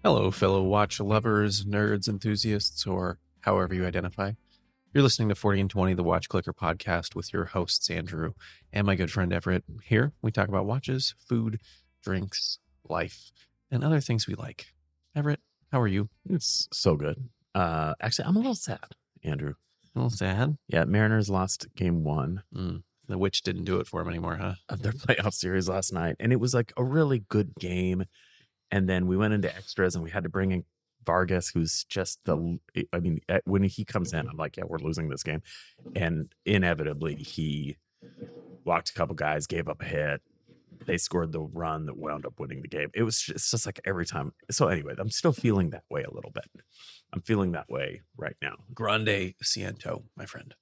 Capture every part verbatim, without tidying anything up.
Hello, fellow watch lovers, nerds, enthusiasts, or however you identify. You're listening to forty and twenty, the Watch Clicker podcast with your hosts, Andrew and my good friend Everett. Here, we talk about watches, food, drinks, life, and other things we like. Everett, how are you? It's so good. Uh, actually, I'm a little sad, Andrew. A little sad. Yeah, Mariners lost game one Mm, the witch didn't do it for him anymore, huh? of their playoff series last night. And it was like a really good game. And then we went into extras and we had to bring in Vargas, who's just the, I mean, when he comes in, I'm like, yeah, we're losing this game. And inevitably, he walked a couple guys, gave up a hit. They scored the run that wound up winning the game. It was just, it's just like every time. So anyway, I'm still feeling that way a little bit. I'm feeling that way right now. Grande Ciento, my friend.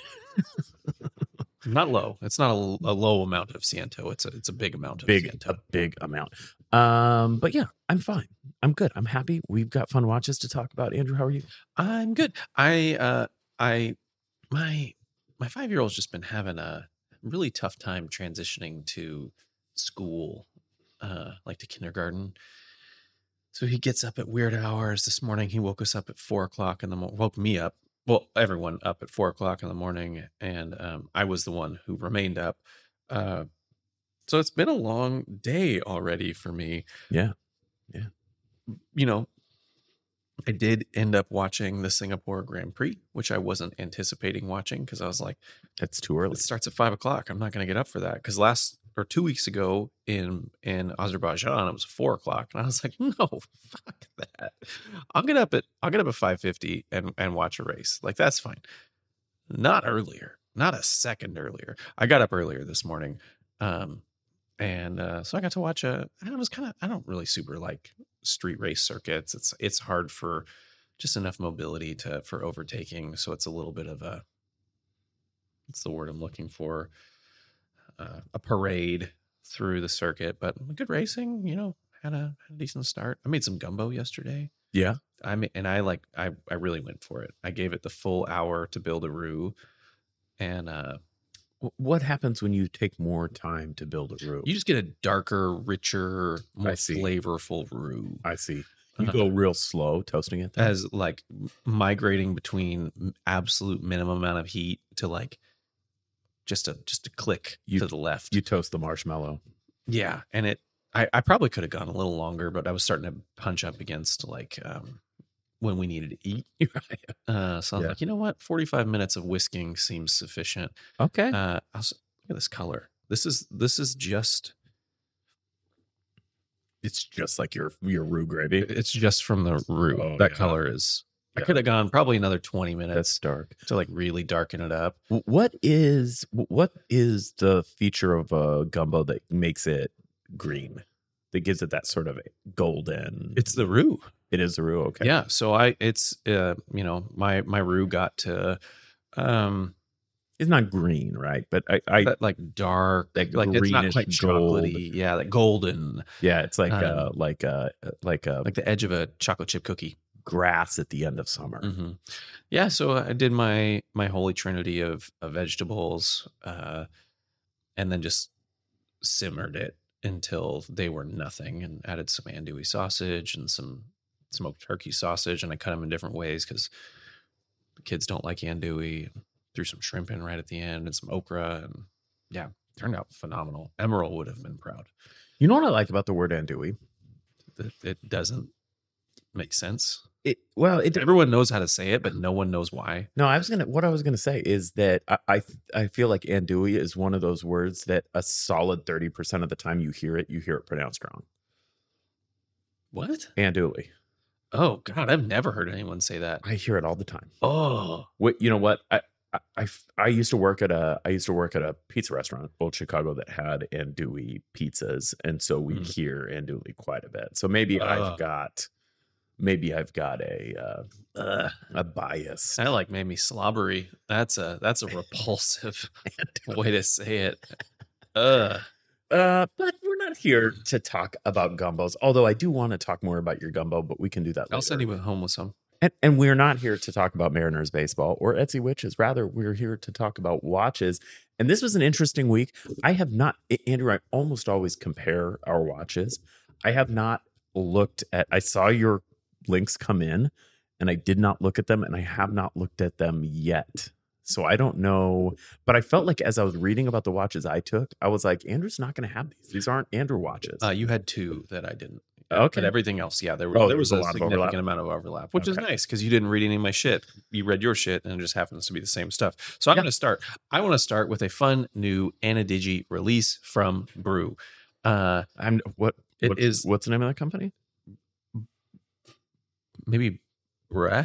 Not low. It's not a, a low amount of Ciento. It's a it's a big amount of Big, Ciento. a big amount. Um, but yeah, I'm fine. I'm good. I'm happy. We've got fun watches to talk about. Andrew, how are you? I'm good. I uh I my my five year old's just been having a really tough time transitioning to school, uh, like to kindergarten. So he gets up at weird hours. This morning he woke us up at four o'clock in the morning. Woke me up. Well, everyone up at four o'clock in the morning, and um, I was the one who remained up. Uh, so it's been a long day already for me. Yeah. You know, I did end up watching the Singapore Grand Prix, which I wasn't anticipating watching because I was like, It's too early. it starts at five o'clock. I'm not going to get up for that. Because last or two weeks ago in in Azerbaijan, it was four o'clock, and I was like, no, fuck that. I'll get up at I'll get up at five fifty and and watch a race. Like that's fine. Not earlier. Not a second earlier. I got up earlier this morning, um, and uh, so I got to watch a. I was kind of. I don't really super like street race circuits. It's it's hard for just enough mobility to for overtaking. So it's a little bit of a. What's the word I'm looking for? Uh, a parade through the circuit, but good racing. You know, had a, had a decent start. I made some gumbo yesterday. Yeah. I mean, and I like I I really went for it. I gave it the full hour to build a roux, and uh, W- What happens when you take more time to build a roux? you just get a darker, richer, more I see. flavorful roux. I see. You Uh, go real slow toasting it. then? as like migrating between m- absolute minimum amount of heat to like just a just a click You- to the left. You toast the marshmallow. Yeah, and it I, I probably could have gone a little longer, but I was starting to punch up against like um when we needed to eat. Uh, so I was Yeah. like, you know what, forty-five minutes of whisking seems sufficient. Okay. Uh, I was, look at this color. This is this is just It's just like your your roux gravy. it's just from the roux. Oh, that yeah. color is. I Yeah. could have gone probably another twenty That's minutes dark. to like really darken it up. W- What is what is the feature of a gumbo that makes it green? That gives it that sort of golden. It's the roux. It is the roux. Okay. Yeah. So I it's uh you know my my roux got to um It's not green, right? But I, I that like dark that like it's not greenish quite gold. chocolatey. Yeah, like golden, yeah, it's like Um, uh like uh like a like the edge of a chocolate chip cookie. grass at the end of summer. hmm Yeah, so I did my my holy trinity of, of vegetables, uh, and then just simmered it until they were nothing, and added some andouille sausage and some smoked turkey sausage, and I cut them in different ways because the kids don't like andouille. Threw some shrimp in right at the end and some okra, and yeah, turned out phenomenal. Emerald would have been proud. You know what I like about the word andouille? It, it doesn't make sense. It well, it Everyone knows how to say it, but no one knows why. no. I was gonna. What I was gonna say is that I I, I feel like andouille is one of those words that a solid thirty percent of the time you hear it, you hear it pronounced wrong. What? Andouille. Oh God, I've never heard anyone say that. I hear it all the time. Oh, What you know? What I, I I I used to work at a I used to work at a pizza restaurant, Old Chicago, that had andouille pizzas, and so we Mm. hear andouille quite a bit. So maybe Ugh. I've got maybe I've got a uh, uh, a bias. that like made me slobbery. That's a that's a repulsive way to say it. Uh, Uh, but we're not here to talk about gumbos. Although I do want to talk more about your gumbo, but we can do that later. I'll send you home with some. And, and we're not here to talk about Mariners baseball or Etsy witches. Rather, we're here to talk about watches. And this was an interesting week. I have not, Andrew, I almost always compare our watches. I have not looked at, I saw your links come in and I did not look at them, and I have not looked at them yet. So I don't know, but I felt like as I was reading about the watches I took, I was like, Andrew's not going to have these. These aren't Andrew watches. Uh, you had two that I didn't. Okay. But everything else, yeah, there, were, Oh, there was a, a lot of significant overlap. amount of overlap, which is Okay. nice because you didn't read any of my shit. You read your shit, and it just happens to be the same stuff. So I'm Yeah. going to start. I want to start with a fun new Anadigi release from Brew. Uh, I'm what It what's, is- what's the name of that company? maybe Breh?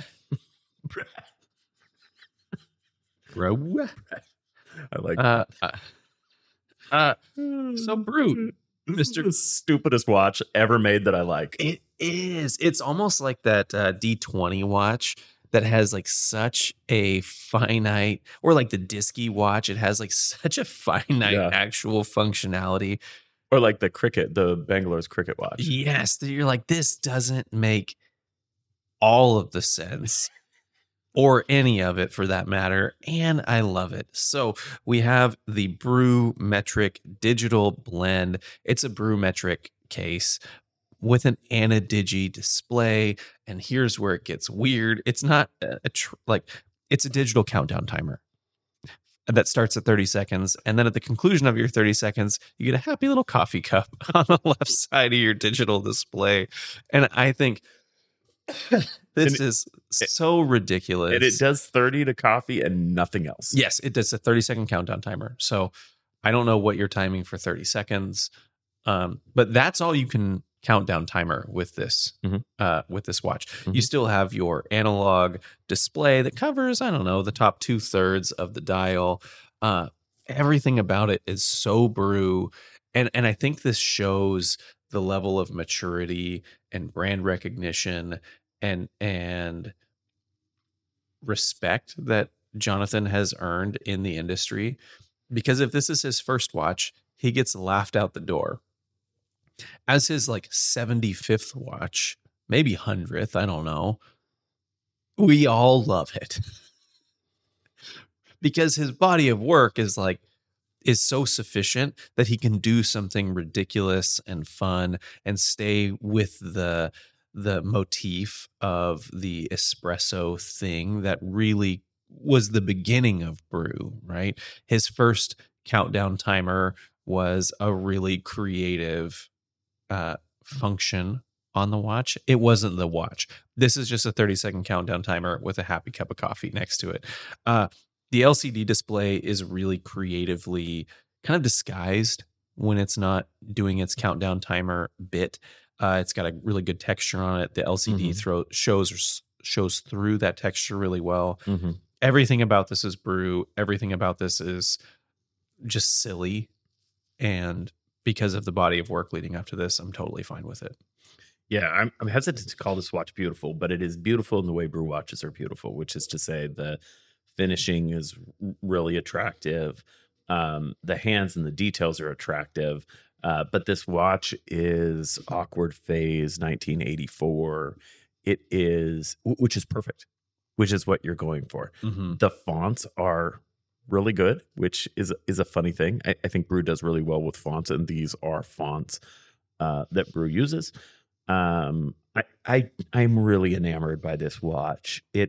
Brew? I like Uh, uh, uh, so Brew, This Mister is the stupidest watch ever made that I like. It is. It's almost like that uh, D twenty watch that has like such a finite, or like the Disky watch. It has like such a finite Yeah. actual functionality. Or like the cricket, the Bangalore's cricket watch. Yes, that you're like, this doesn't make all of the sense. Or any of it for that matter. And I love it. So we have the Brew Metric digital blend. It's a Brew Metric case with an Anadigi display. And here's where it gets weird. It's not a, a tr- like, it's a digital countdown timer that starts at thirty seconds. And then at the conclusion of your thirty seconds, you get a happy little coffee cup on the left side of your digital display. And I think this And is so ridiculous. And it does thirty to coffee and nothing else. Yes, it does a thirty second countdown timer. So I don't know what you're timing for thirty seconds. Um, but that's all you can countdown timer with this Mhm. uh, with this watch. You Mhm. still have your analog display that covers, I don't know, the top two thirds of the dial. Uh, everything about it is so Brew, and and I think this shows the level of maturity and brand recognition and and respect that Jonathan has earned in the industry. Because if this is his first watch, he gets laughed out the door. As his like seventy-fifth watch, maybe hundredth, I don't know, we all love it. Because his body of work is like is so sufficient that he can do something ridiculous and fun and stay with the the motif of the espresso thing that really was the beginning of Brew, right? His first countdown timer was a really creative uh, function on the watch. It wasn't the watch. This is just a thirty second countdown timer with a happy cup of coffee next to it. Uh, the L C D display is really creatively kind of disguised when it's not doing its countdown timer bit. Uh, it's got a really good texture on it. The L C D Mhm. throw shows shows through that texture really well. Mhm. Everything about this is Brew. Everything about this is just silly. And because of the body of work leading up to this, I'm totally fine with it. Yeah, I'm, I'm hesitant to call this watch beautiful, but it is beautiful in the way Brew watches are beautiful, which is to say the finishing is r- really attractive. Um, the hands and the details are attractive. Uh, but this watch is awkward phase nineteen eighty-four. It is, wh- which is perfect, which is what you're going for. Mm-hmm. The fonts are really good, which is is a funny thing. I, I think Brew does really well with fonts, and these are fonts uh, that Brew uses. Um, I, I I'm really enamored by this watch. It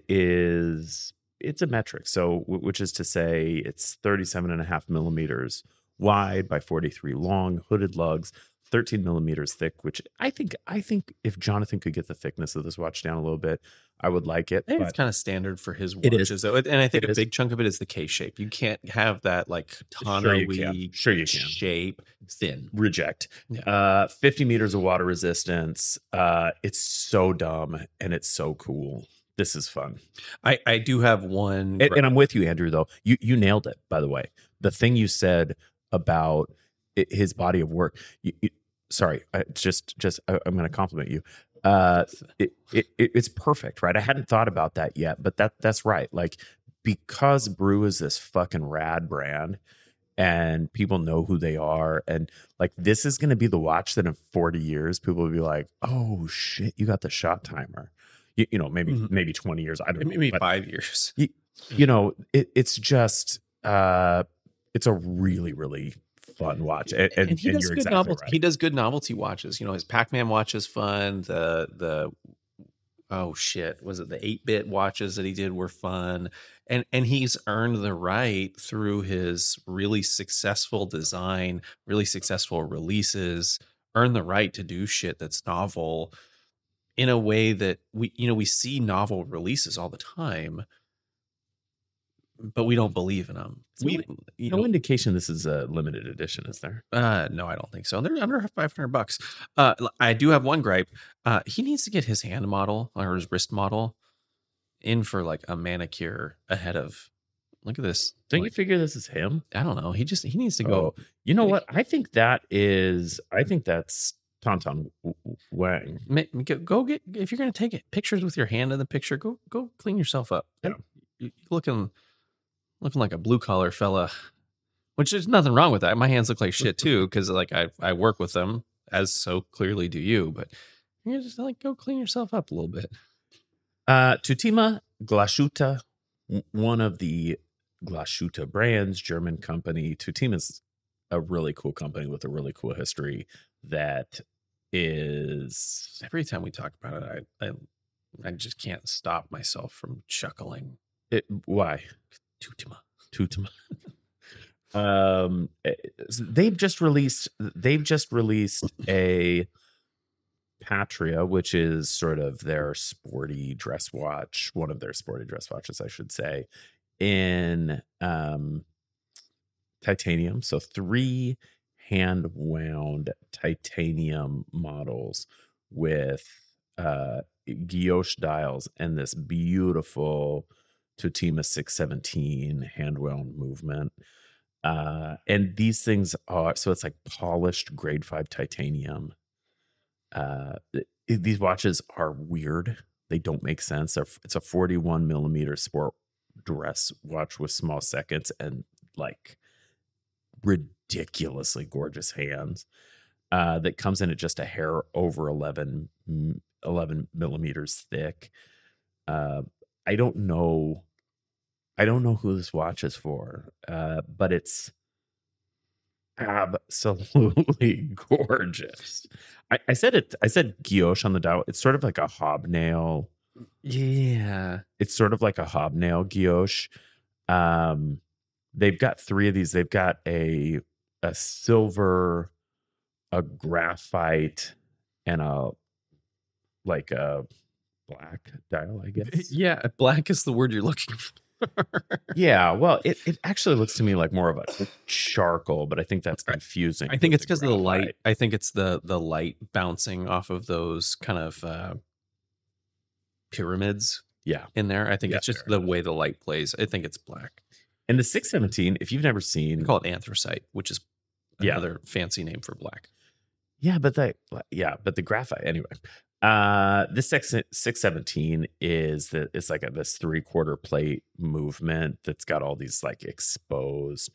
is it's a metric, so w- which is to say it's thirty-seven and a half millimeters wide by forty-three long, hooded lugs, thirteen millimeters thick, which I think I think if Jonathan could get the thickness of this watch down a little bit, I would like it. I think But it's kind of standard for his It is. watches, though. And I think It a is. big chunk of it is the K shape. You can't have that like Sure you can. Tano-y Sure you can. shape thin. reject. Yeah. Uh, fifty meters of water resistance. Uh, it's so dumb and it's so cool. This is fun. I, I do have one. And, and I'm with you, Andrew, though. You you nailed it, by the way. The thing you said about i- his body of work. You, you, sorry, I, just just I, I'm going to compliment you. Uh, it, it, it it's perfect, right? I hadn't thought about that yet, but that that's right. Like because Brew is this fucking rad brand, and people know who they are, and like this is going to be the watch that in forty years people will be like, "Oh shit, you got the shot timer." You, you know, maybe Mhm. maybe twenty years. I don't know. maybe but- five years. you know it, it's just uh it's a really really fun watch, and, And and, he and does you're good exactly novelty. right. He does good novelty watches. You know, his Pac-Man watch is fun. The the oh shit, was it the eight-bit watches that he did were fun. And and he's earned the right through his really successful design, really successful releases, earned the right to do shit that's novel in a way that we you know, we see novel releases all the time, but we don't believe in them. So We you no know, indication this is a limited edition, is there? Uh, no, I don't think so. They're under five hundred bucks. Uh, l- I do have one gripe. Uh, he needs to get his hand model or his wrist model in for like a manicure ahead of. Look at this. Don't you Like, figure this is him? I don't know. He just he needs to go. Oh, you know what? I think that is. I think that's Tauntaun W- W- Wang. ma- Go, go get if you're gonna take it pictures with your hand in the picture. Go go clean yourself up. Yeah. You- you looking looking like a blue collar fella. Which there's nothing wrong with that. My hands look like shit too, because like I I work with them, as so clearly do you. But you just like go clean yourself up a little bit. Uh, Tutima Glashütte, w- one of the Glashütte brands, German company. Tutima's a really cool company with a really cool history that is. Every time we talk about it, I I, I just can't stop myself from chuckling. It, why? Tutima. Tutima. um, eh, they've just released. They've just released a Patria, which is sort of their sporty dress watch, one of their sporty dress watches, I should say, in um, titanium. So three hand wound titanium models with uh, guilloche dials and this beautiful Tutima six seventeen hand wound movement. Uh, and these things are so it's like polished grade five titanium. Uh, th- these watches are weird. They don't make sense. They're, it's a forty-one millimeter sport dress watch with small seconds and like ridiculously gorgeous hands. Uh, that comes in at just a hair over eleven, m- eleven millimeters thick. Uh, I don't know. I don't know who this watch is for, uh, but it's absolutely gorgeous. I, I said it. I said guilloche on the dial. It's sort of like a hobnail. Yeah. It's sort of like a hobnail guilloche. Um, they've got three of these. They've got a a silver, a graphite, and a like a black dial, I guess. Yeah. Black is the word you're looking for. Yeah, well, it, it actually looks to me like more of a charcoal, but I think that's confusing. I think with it's because of the light. graphite. I think it's the the light bouncing off of those kind of uh, pyramids Yeah. in there. I think Yeah, it's just fair the way the light plays. I think it's black. And the six seventeen, if you've never They seen, call it anthracite, which is Yeah. another fancy name for black. yeah, but that, yeah, but the graphite anyway. Uh, this six six seventeen is the it's like a this three quarter plate movement that's got all these like exposed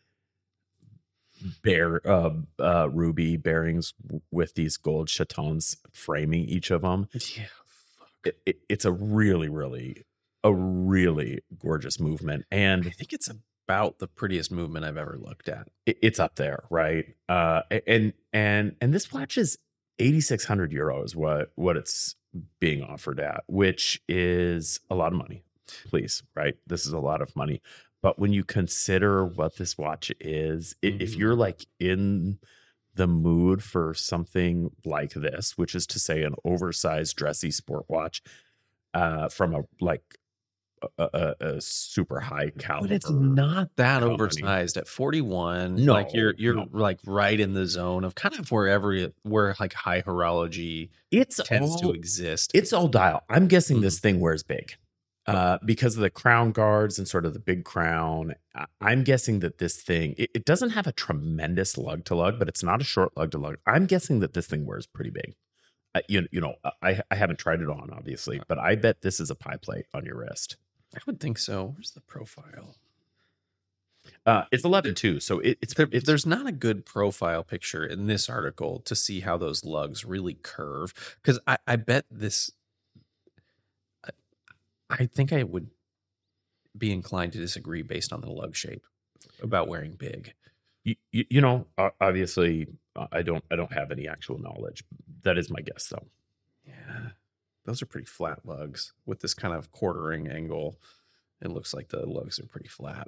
bear uh, uh ruby bearings w- with these gold chatons framing each of them. Yeah. It, it, it's a really, really, a really gorgeous movement, I and think it's about the prettiest movement I've ever looked at. it, it's up there, right? Uh, a- and and and this watch is eighty-six hundred euros. What what it's being offered at, which is a lot of money. Please, right? This is a lot of money. But when you consider what this watch is, i- if Mhm. you're like in the mood for something like this, which is to say an oversized dressy sport watch uh from a like a, a, a super high caliber. But it's not that company. oversized at forty-one. No, like you're you're no. like right in the zone of kind of where every where like high horology It's tends all to exist. it's all dial. I'm guessing this Mhm. thing wears big. Uh, because of the crown guards and sort of the big crown. I- I'm guessing that this thing, it, it doesn't have a tremendous lug to lug, but it's not a short lug to lug. I'm guessing that this thing wears pretty big. Uh, you, you know, I, I haven't tried it on, obviously, but I bet this is a pie plate on your wrist. I would think so. Where's the profile? Uh, it's eleven two, so it, it's, There, it's there's not a good profile picture in this article to see how those lugs really curve. Because I, I bet this, I, I think I would be inclined to disagree based on the lug shape about wearing big. You, you, you know, o- obviously, uh, I don't I don't have any actual knowledge. That is my guess, though. Yeah. Those are pretty flat lugs with this kind of quartering angle. It looks like the lugs are pretty flat.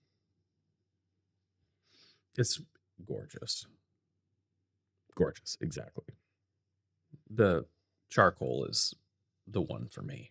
It's gorgeous. Gorgeous, exactly. The charcoal is the one for me.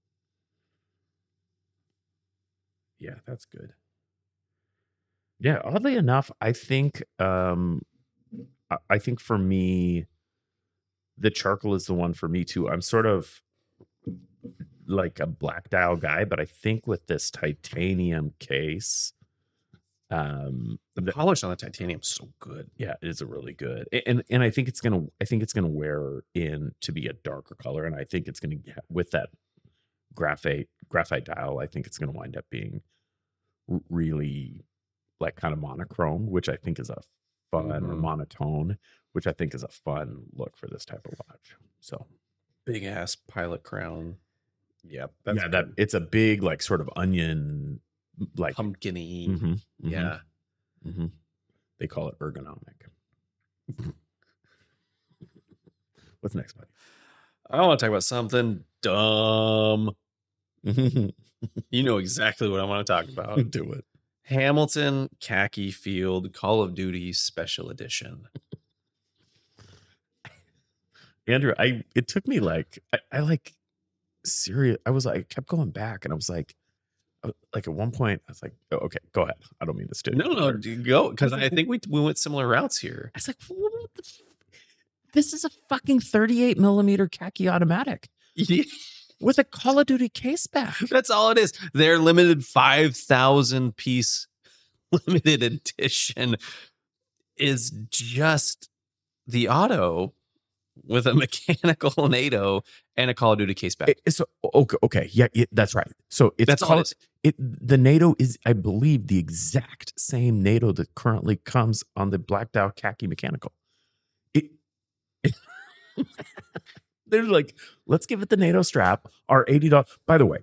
Yeah, that's good. Yeah, oddly enough, I think um I- I think for me, the charcoal is the one for me too. I'm sort of like a black dial guy, but I think with this titanium case, um The the- polish on the titanium is so good. yeah, it is a really good. A- And and I think it's gonna I think it's gonna wear in to be a darker color. And I think it's gonna get with that graphite graphite dial, I think it's gonna wind up being r- really like kind of monochrome, which I think is a fun or Mhm. monotone, which I think is a fun look for this type of watch. So Big ass pilot crown. Yep. That's yeah, that it's a big like sort of onion like pumpkin-y. mhm, mhm, Yeah. mhm. They call it ergonomic. What's next, buddy? I want to talk about something dumb. You know exactly what I want to talk about. Do it. Hamilton Khaki Field Call of Duty Special Edition. Andrew, I it took me like I, I like serious. I was like I kept going back and I was like uh, like at one point I was like, oh, okay, go ahead. I don't mean to steal. No, no, dude, go because I was I like, think we we went similar routes here. I was like, what the f- this is a fucking thirty-eight millimeter khaki automatic with a Call of Duty case back. That's all it is. Their limited five thousand piece limited edition is just the auto with a mechanical NATO and a Call of Duty case back. It- so okay, okay, yeah, it, that's right. So it's That's all Call- it is. It the NATO is, I believe, the exact same NATO that currently comes on the Black Dial khaki mechanical. It, they're like, let's give it the NATO strap. Our eighty dollars. By the way,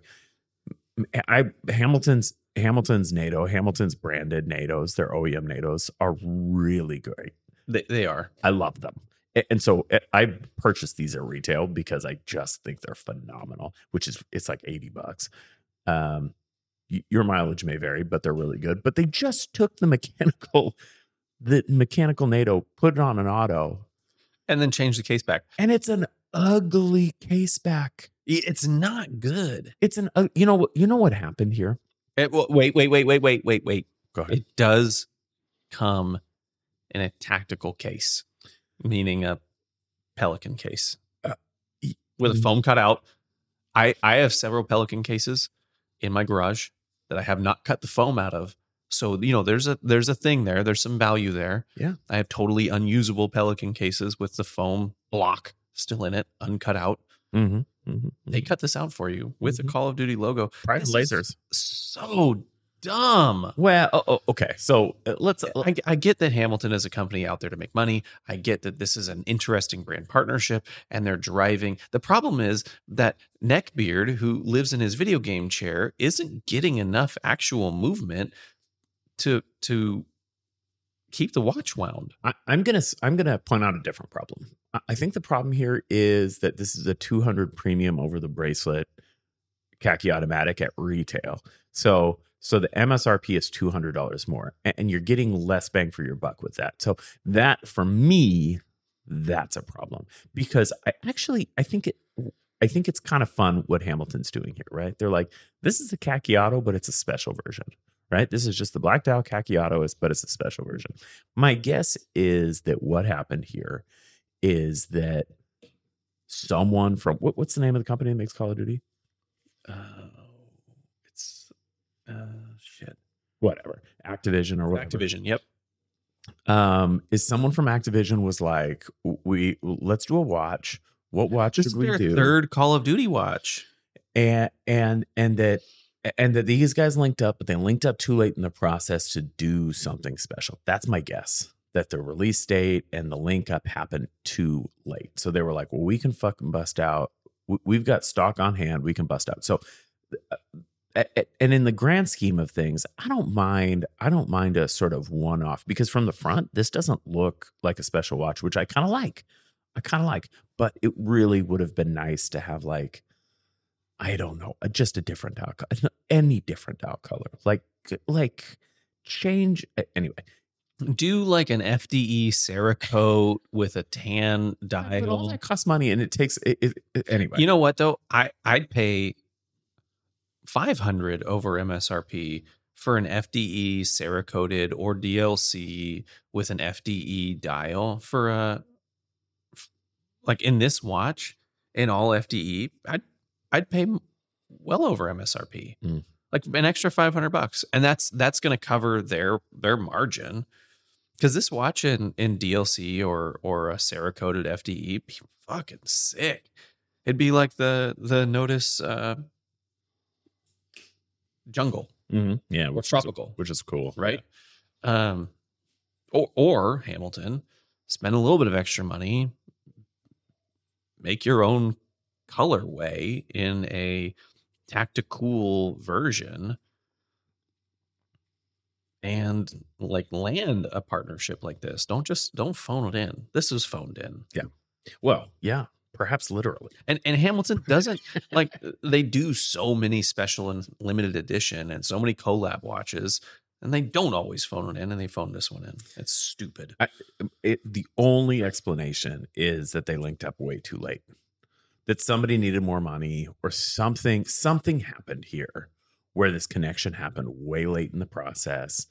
I Hamilton's Hamilton's NATO, Hamilton's branded NATOs, their O E M NATOs are really great. They, they are. I love them. A- And so uh, I purchased these at retail because I just think they're phenomenal, which is it's like eighty bucks. Um, y- your mileage may vary, but they're really good. But they just took the mechanical, the mechanical NATO, put it on an auto, And then change the case back. and it's an ugly case back. It's not good. It's an uh, you know what you know what happened here. It, w- wait, wait, wait, wait, wait, wait, wait. Go ahead. It does come in a tactical case, meaning a Pelican case Uh, y- with a foam cutout. I, I have several Pelican cases in my garage that I have not cut the foam out of. So, you know, there's a there's a thing there. There's some value there. Yeah. I have totally unusable Pelican cases with the foam block still in it, uncut out. Mm-hmm, mm-hmm, They cut this out for you with Mhm. a Call of Duty logo. private This is lasers. So dumb. Well, oh, oh, okay. So uh, let's. I, I get that Hamilton is a company out there to make money. I get that this is an interesting brand partnership and they're driving. The problem is that Neckbeard, who lives in his video game chair, isn't getting enough actual movement to to keep the watch wound. I, I'm gonna s- I'm gonna point out a different problem. I, I think the problem here is that this is a two hundred premium over the bracelet khaki automatic at retail. So so the M S R P is two hundred dollars more, and, and you're getting less bang for your buck with that. So that for me, that's a problem because I actually I think it. I think it's kind of fun what Hamilton's doing here, right? They're like, this is a khaki auto, but it's a special version, right? This is just the Black Dial khaki auto, is, but it's a special version. My guess is that what happened here is that someone from what, what's the name of the company that makes Call of Duty? Oh, it's uh, shit. Whatever, Activision or whatever. Activision. Yep. Um, is someone from Activision was like, we let's do a watch. What watch This should is we their do? third Call of Duty watch. and and and that and that these guys linked up, but they linked up too late in the process to do something special. That's my guess. That the release date and the link up happened too late. So they were like, well, we can fucking bust out. We- We've got stock on hand. We can bust out. So uh, and in the grand scheme of things, I don't mind. I don't mind a sort of one off because from the front, this doesn't look like a special watch, which I kind of like. I kind of like, but it really would have been nice to have like, I don't know, just a different dial color, any different dial color, like like change anyway. Do like an F D E Cerakote with a tan But all dial. that costs money, and it takes it, it, it- anyway. You know what though? I I'd pay five hundred over M S R P for an F D E Cerakoted or D L C with an F D E dial for a like in this watch in all F D E. I'd I'd pay m- well over M S R P, Mm. like an extra five hundred bucks, and that's that's going to cover their their margin. Because this watch in, in D L C or or a Cerakoted F D E, be fucking sick. It'd be like the the Notice uh, Jungle, Mhm. Yeah, or which is, Tropical, which is cool, right? Um, or or Hamilton, spend a little bit of extra money, make your own colorway in a tactical version, and like land a partnership like this. Don't just don't phone it in. This was phoned in. Yeah. Well, yeah, perhaps literally. And and Hamilton doesn't like they do so many special and limited edition and so many collab watches, and they don't always phone it in, and they phone this one in. It's stupid. I, it, the only explanation is that they linked up way too late. That somebody needed more money or something. Something happened here where this connection happened way late in the process,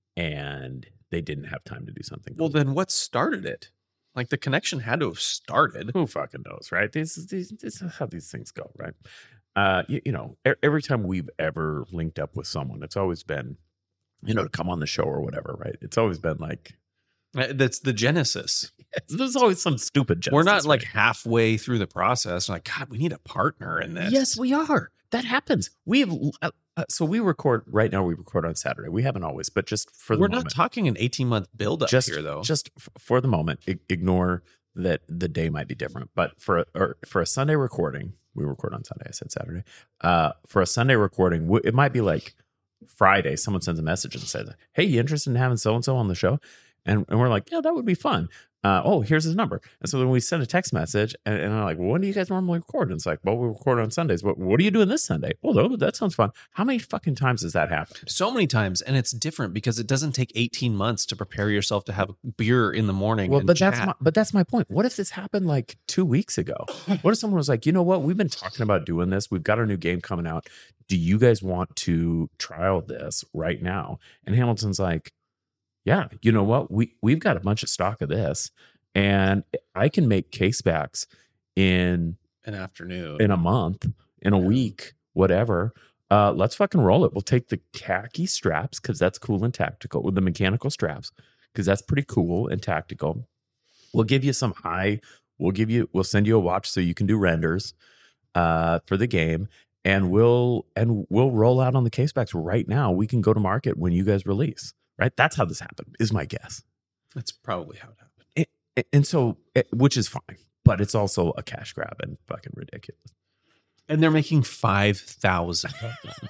and they didn't have time to do something. Well, then what started it? Like the connection had to have started. Who fucking knows, right? This is this, this is how these things go, right? Uh, you, you know, e- every time we've ever linked up with someone, it's always been, you know, to come on the show or whatever, right? It's always been like, Uh, That's the genesis. there's always some stupid. Genesis, We're not like right? halfway through the process. Like, God, we need a partner in this. Yes, we are. That happens. We have uh, uh, so we record right now. We record on Saturday. We haven't always, but just for the We're moment, not talking an eighteen month build up just here, though. just f- for the moment, I- ignore that the day might be different. But for a, or for a Sunday recording, we record on Sunday. I said Saturday. Uh, for a Sunday recording, w- it might be like Friday. Someone sends a message and says, "Hey, you interested in having so and so on the show?" And and we're like, "Yeah, that would be fun." Uh, oh, here's his number. And so then we send a text message, and, and I'm like, well, when do you guys normally record? And it's like, well, we record on Sundays. What what are you doing this Sunday? Oh, that, that sounds fun. How many fucking times has that happened? So many times, and it's different because it doesn't take eighteen months to prepare yourself to have beer in the morning. Well, and but that's chat. my, but that's my point. What if this happened like two weeks ago? What if someone was like, you know what? We've been talking about doing this. We've got our new game coming out. Do you guys want to trial this right now? And Hamilton's like, yeah, you know what? We we've got a bunch of stock of this, and I can make case backs in an afternoon. in a month, in a Yeah. week, whatever. Uh, let's fucking roll it. We'll take the khaki straps because that's cool and tactical, with the mechanical straps because that's pretty cool and tactical. We'll give you some high. We'll give you. We'll send you a watch so you can do renders uh, for the game, and we'll and we'll roll out on the casebacks right now. We can go to market when you guys release. Right. That's how this happened. Is my guess. That's probably how it happened. And, and so, eh, which is fine, but it's also a cash grab and fucking ridiculous. And they're making five thousand of them.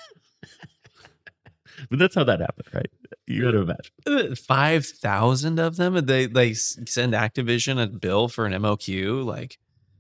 But that's how that happened, right? You got to imagine. Five thousand of them. And they they s- send Activision a bill for an M O Q. Like,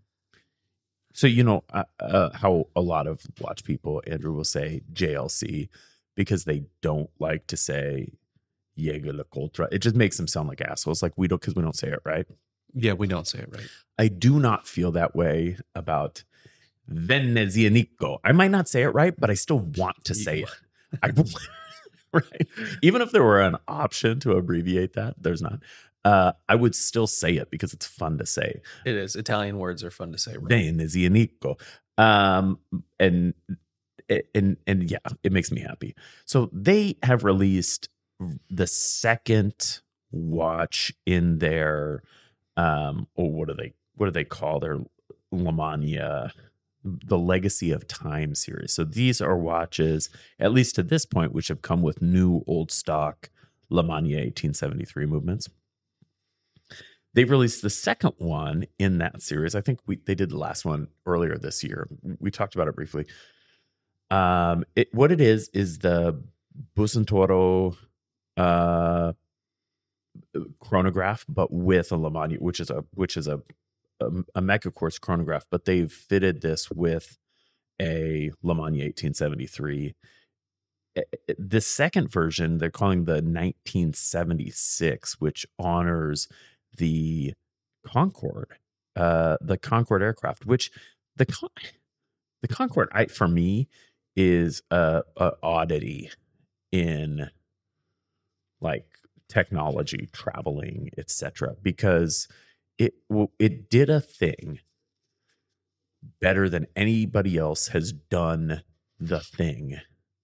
So, you know, uh, uh, how a lot of watch people, Andrew, will say J L C because they don't like to say Jaeger Le Ultra. It just makes them sound like assholes. Like we don't, because we don't say it right. yeah, we don't say it right. I do not feel that way about Venezianico. I might not say it right, but I still want to say it. I, right? Even if there were an option to abbreviate that, there's not. Uh, I would still say it because it's fun to say. It is. Italian words are fun to say. Right? Venezianico. Um, and and and yeah, it makes me happy. So they have released the second watch in their um, or what do they what do they call their Lamania, the Legacy of Time series. So these are watches, at least to this point, which have come with new old stock Lamania eighteen seventy-three movements. They've released the second one in that series. I think we they did the last one earlier this year. We talked about it briefly. Um, it, what it is is the Bucentoro uh, chronograph, but with a Lemania, which is a which is a a, a Mega Quartz chronograph, but they've fitted this with a Lemania eighteen seventy-three. The second version they're calling the nineteen seventy-six, which honors the Concorde, uh, the Concorde aircraft, which the Con- the Concorde, I for me, is a, a oddity in like technology, traveling, et cetera, because it it did a thing better than anybody else has done the thing.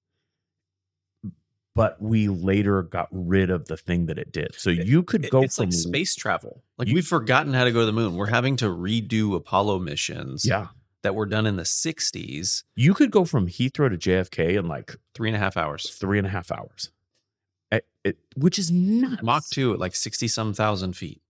But we later got rid of the thing that it did. So you could go it's from like space travel. Like you- we've forgotten how to go to the moon. We're having to redo Apollo missions yeah, that were done in the sixties, you could go from Heathrow to J F K in like three and a half hours. three and a half hours, It- it- which is nuts. Mach two at like sixty some thousand feet.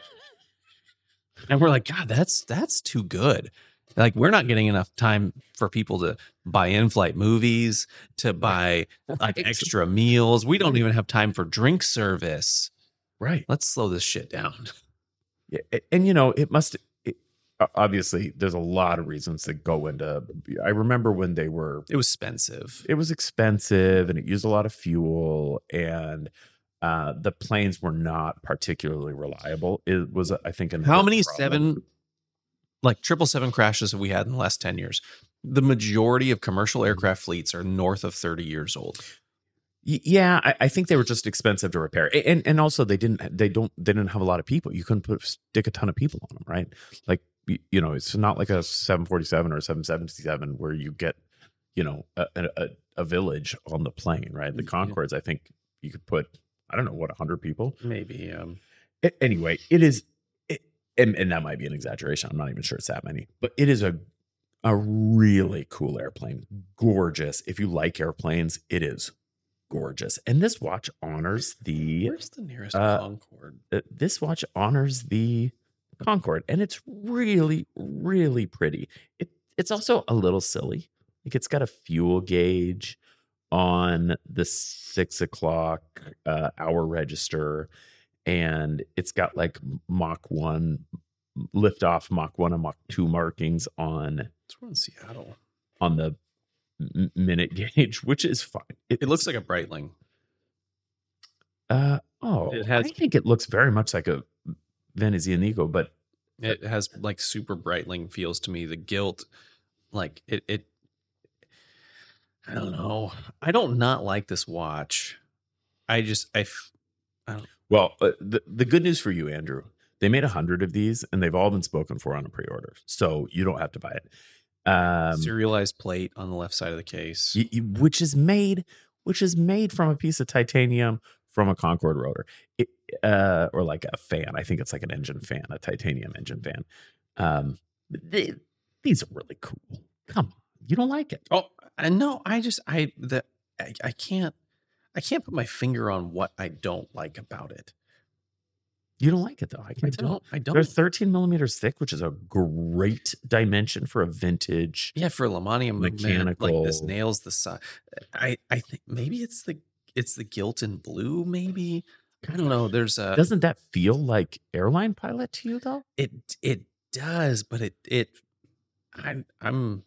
And we're like, God, that's that's too good. Like we're not getting enough time for people to buy in-flight movies, to buy like Right. extra meals. We don't even have time for drink service. Right. Let's slow this shit down. Yeah, a- and you know, it must it, o- obviously there's a lot of reasons that go into. I remember when they were, It was expensive. it was expensive and it used a lot of fuel, and uh, the planes were not particularly reliable. It was, I think, another How many problem. seven, like triple seven crashes have we had in the last ten years? The majority of commercial aircraft fleets are north of thirty years old. Y- Yeah, I, I think they were just expensive to repair, A- and and also they didn't they don't they didn't have a lot of people. You couldn't put stick a ton of people on them, right? Like y- you know, it's not like a seven forty-seven or a seven seventy-seven where you get, you know, a a, a village on the plane, right? The Yeah. Concords, I think you could put, I don't know, what, a hundred people. Maybe. Um, A- Anyway, it is, it, and and that might be an exaggeration. I'm not even sure it's that many, but it is a a really cool airplane, gorgeous. If you like airplanes, it is gorgeous. And this watch honors the where's the nearest uh, Concorde? uh, this watch honors the Concorde, and it's really, really pretty. It it's also a little silly. Like it's got a fuel gauge on the six o'clock uh, hour register, and it's got like Mach one liftoff, Mach one and Mach two markings on It's one in Seattle. on the m- minute gauge, which is fine. It looks like a Breitling. uh oh, It has- I think it looks very much like a Venezianico, but It has like super Breitling feels to me. The gilt, like it, it. I don't know. I don't not like this watch. I just I. f- I don't. well, uh, the the good news for you, Andrew, they made a hundred of these, and they've all been spoken for on a pre-order, so you don't have to buy it. Um, Serialized plate on the left side of the case. y- y- which is made, which is made from a piece of titanium from a Concorde rotor, it, uh, or like a fan. I think it's like an engine fan, a titanium engine fan. Um, they, these are really cool. Come on, you don't like it? Oh, I know. I just I the I, I can't I can't put my finger on what I don't like about it. You don't like it though. I I can tell. don't. I don't. They're thirteen millimeters thick, which is a great dimension for a vintage. Yeah, for Lamania mechanical, like this Mechanical. nails the side. I I think maybe it's the it's the gilt in blue. Maybe I don't know. There's a Doesn't that feel like airline pilot to you though? it it does, but it it I I'm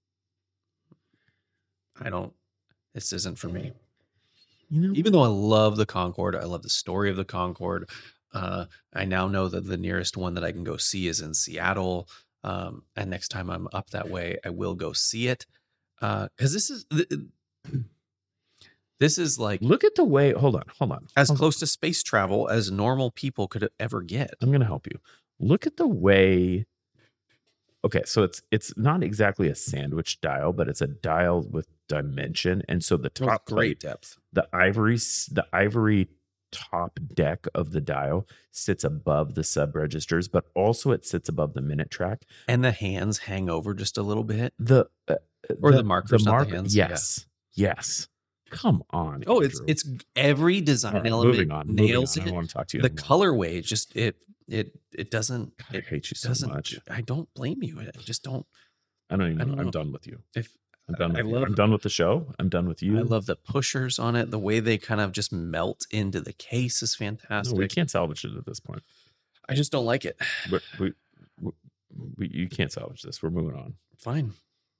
I don't. This isn't for me. You know, Even though I love the Concorde, I love the story of the Concorde. Uh, I now know that the nearest one that I can go see is in Seattle. Um, and next time I'm up that way, I will go see it. Uh, cause this is, th- this is like look at the way. Hold on, hold on. as hold on. close to space travel as normal people could ever get. I'm going to help you. Look at the way. Okay, so it's it's not exactly a sandwich dial, but it's a dial with dimension, and so the With top great plate, depth. the ivory, s- the ivory top deck of the dial sits above the sub registers, but also it sits above the minute track. And the hands hang over just a little bit. The uh, Or the markers, not the mark- hands, yeah. Yes, yes. Come on. Oh, it's Andrew. it's every design All right, element moving on. moving nails on. I it. don't want to talk to you. The anymore. colorway just it it it doesn't I it hate you so doesn't much. I don't blame you. I just don't I don't even I know. don't I'm know. done with you. if I'm done. I With love- you. I'm done with the show. I'm done with you. I love the pushers on it. The way they kind of just melt into the case is No, fantastic. we can't salvage it at this point. I just don't like it. But we, we, we, you can't salvage this. We're moving on. Fine.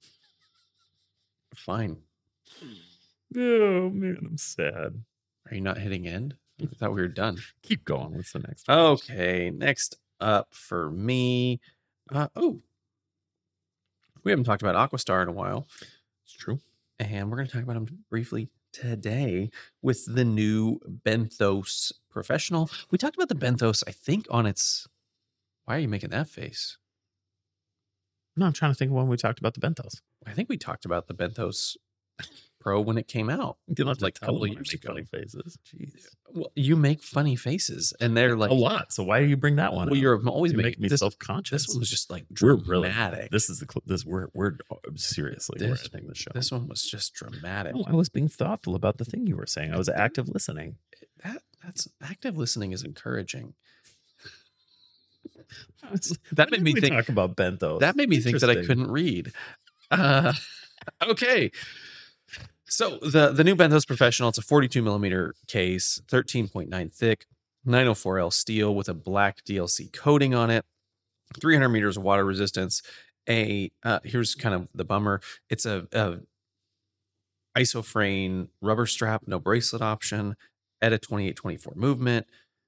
Fine. Oh man, I'm sad. Are you not hitting end? I thought we were done. Keep going. What's the next one? Okay. Next up for me. Uh, oh, we haven't talked about Aquastar in a while. It's true. And we're going to talk about them briefly today with the new Benthos Professional. We talked about the Benthos, I think, on its. Why are you making that face? No, I'm trying to think of when we talked about the Benthos. I think we talked about the Benthos Pro when it came out. You know, like a couple of years ago. Funny faces. Jeez. Well, you make funny faces, and they're like a lot. So why do you bring that one? Well, up? you're always You making make me this, self-conscious. this one was just like We're really- dramatic. This is the cl- this we're we're seriously we're This- ending the show. This one was just dramatic. No, I was being thoughtful about the thing you were saying. I was active listening. That that's active listening is encouraging. That That made me we think. talk about Benthos. That made me think that I Interesting. couldn't read. Uh, okay. So the the new Benthos Professional, it's a forty-two millimeter case, thirteen point nine thick, nine oh four L steel with a black D L C coating on it, three hundred meters of water resistance. A uh, here's kind of the bummer. It's a, a isoframe rubber strap, no bracelet option, at a twenty-eight twenty-four movement.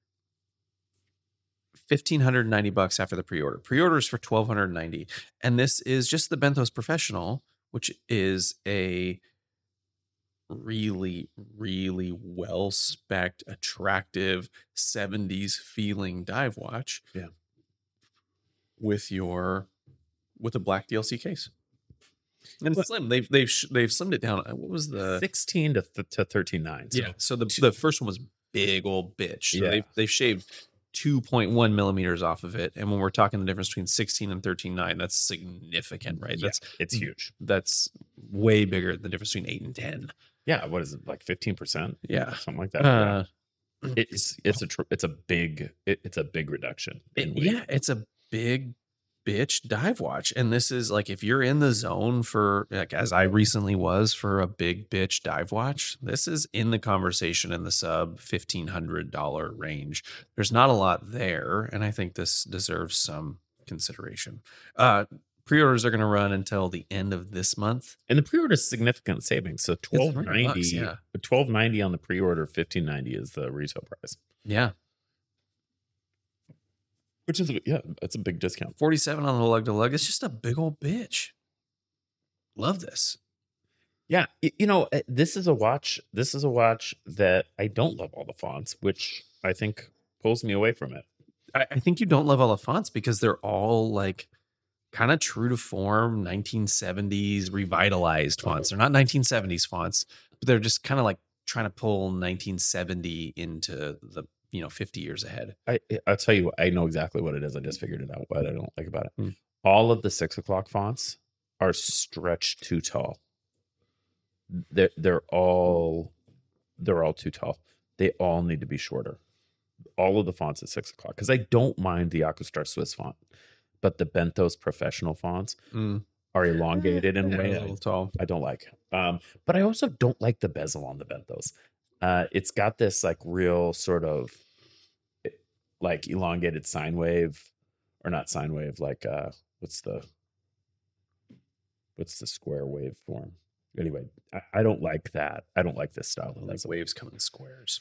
fifteen ninety bucks after the pre-order. Pre-order is for twelve ninety, and this is just the Benthos Professional, which is a really, really well-spec'd, attractive seventies feeling dive watch. Yeah. With your with a black D L C case. And But- it's slim. They've they've sh- they've slimmed it down. What was the sixteen to th- to thirteen nine. So yeah? So the the first one was big old bitch. So Yeah. they they shaved two point one millimeters off of it. And when we're talking the difference between sixteen and thirteen nine, that's significant, right? yeah, That's it's huge. that's way bigger than the difference between eight and ten. Yeah, what is it like fifteen percent? Yeah. something like that. Uh, yeah. It's it's a tr- it's a big it, it's a big reduction. it- in weight. yeah, it's a big bitch dive watch. And this is like if you're in the zone for like as I recently was for a big bitch dive watch, this is in the conversation in the sub fifteen hundred dollar range. There's not a lot there, and I think this deserves some consideration. Uh pre-orders are going to run until the end of this month. And the pre-order is significant savings. So twelve ninety, bucks, yeah. twelve ninety on the pre-order, fifteen ninety is the retail price, Yeah. which is a, yeah, that's a big discount. forty-seven on the lug to lug. It's just a big old bitch. Love this. Yeah, y- you know, uh, this is a watch. This is a watch that I don't love all the fonts, which I think pulls me away from it. I, I think you don't love all the fonts because they're all like kind of true to form nineteen seventies revitalized fonts. They're not nineteen seventies fonts, but they're just kind of like trying to pull nineteen seventy into the, you know, fifty years ahead. I I'll tell you, I know exactly what it is. I just figured it out. What I don't like about it, Hmm. all of the six o'clock fonts are stretched too tall. They're they're all they're all too tall. They all need to be shorter. All of the fonts at six o'clock, because I don't mind the Aquastar Swiss font, but the Benthos Professional fonts Mm. are elongated in Yeah, a ways little tall. I don't like. Um, but I also don't like the bezel on the Benthos. Uh, it's got this like real sort of eh, like elongated sine wave, or not sine wave. Like uh, what's the what's the square wave form? Anyway, I, I don't like that. I don't like this style of Like bezel. waves come in squares.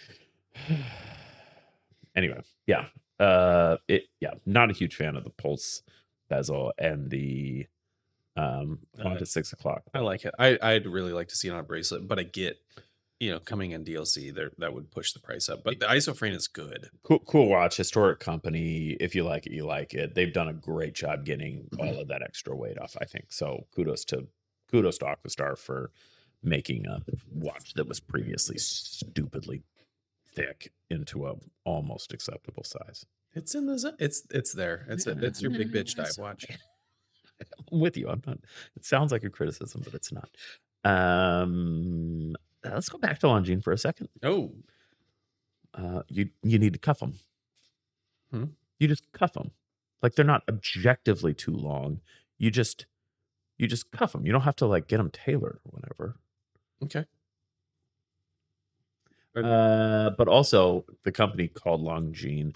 Anyway, yeah, uh, it yeah, not a huge fan of the pulse bezel and the um font Uh, at six o'clock. I like it. I, I'd really like to see it on a bracelet, but I get, you know, coming in D L C there, that would push the price up. But the isoframe is good. Cool, cool watch, historic company. If you like it, you like it. They've done a great job getting all of that extra weight off, I think. So kudos to kudos to Aquastar for making a watch that was previously stupidly thick into a almost acceptable size. It's in the z- it's it's there. It's a, it's your big bitch dive It's- watch. I'm with you. I'm not. It sounds like a criticism, but it's not. Um, let's go back to Longines for a second. Oh, Uh, you you need to cuff them. Hmm? You just cuff them, like they're not objectively too long. You just You just cuff them. You don't have to like get them tailored or whatever. Okay. Uh, but also the company called Longines.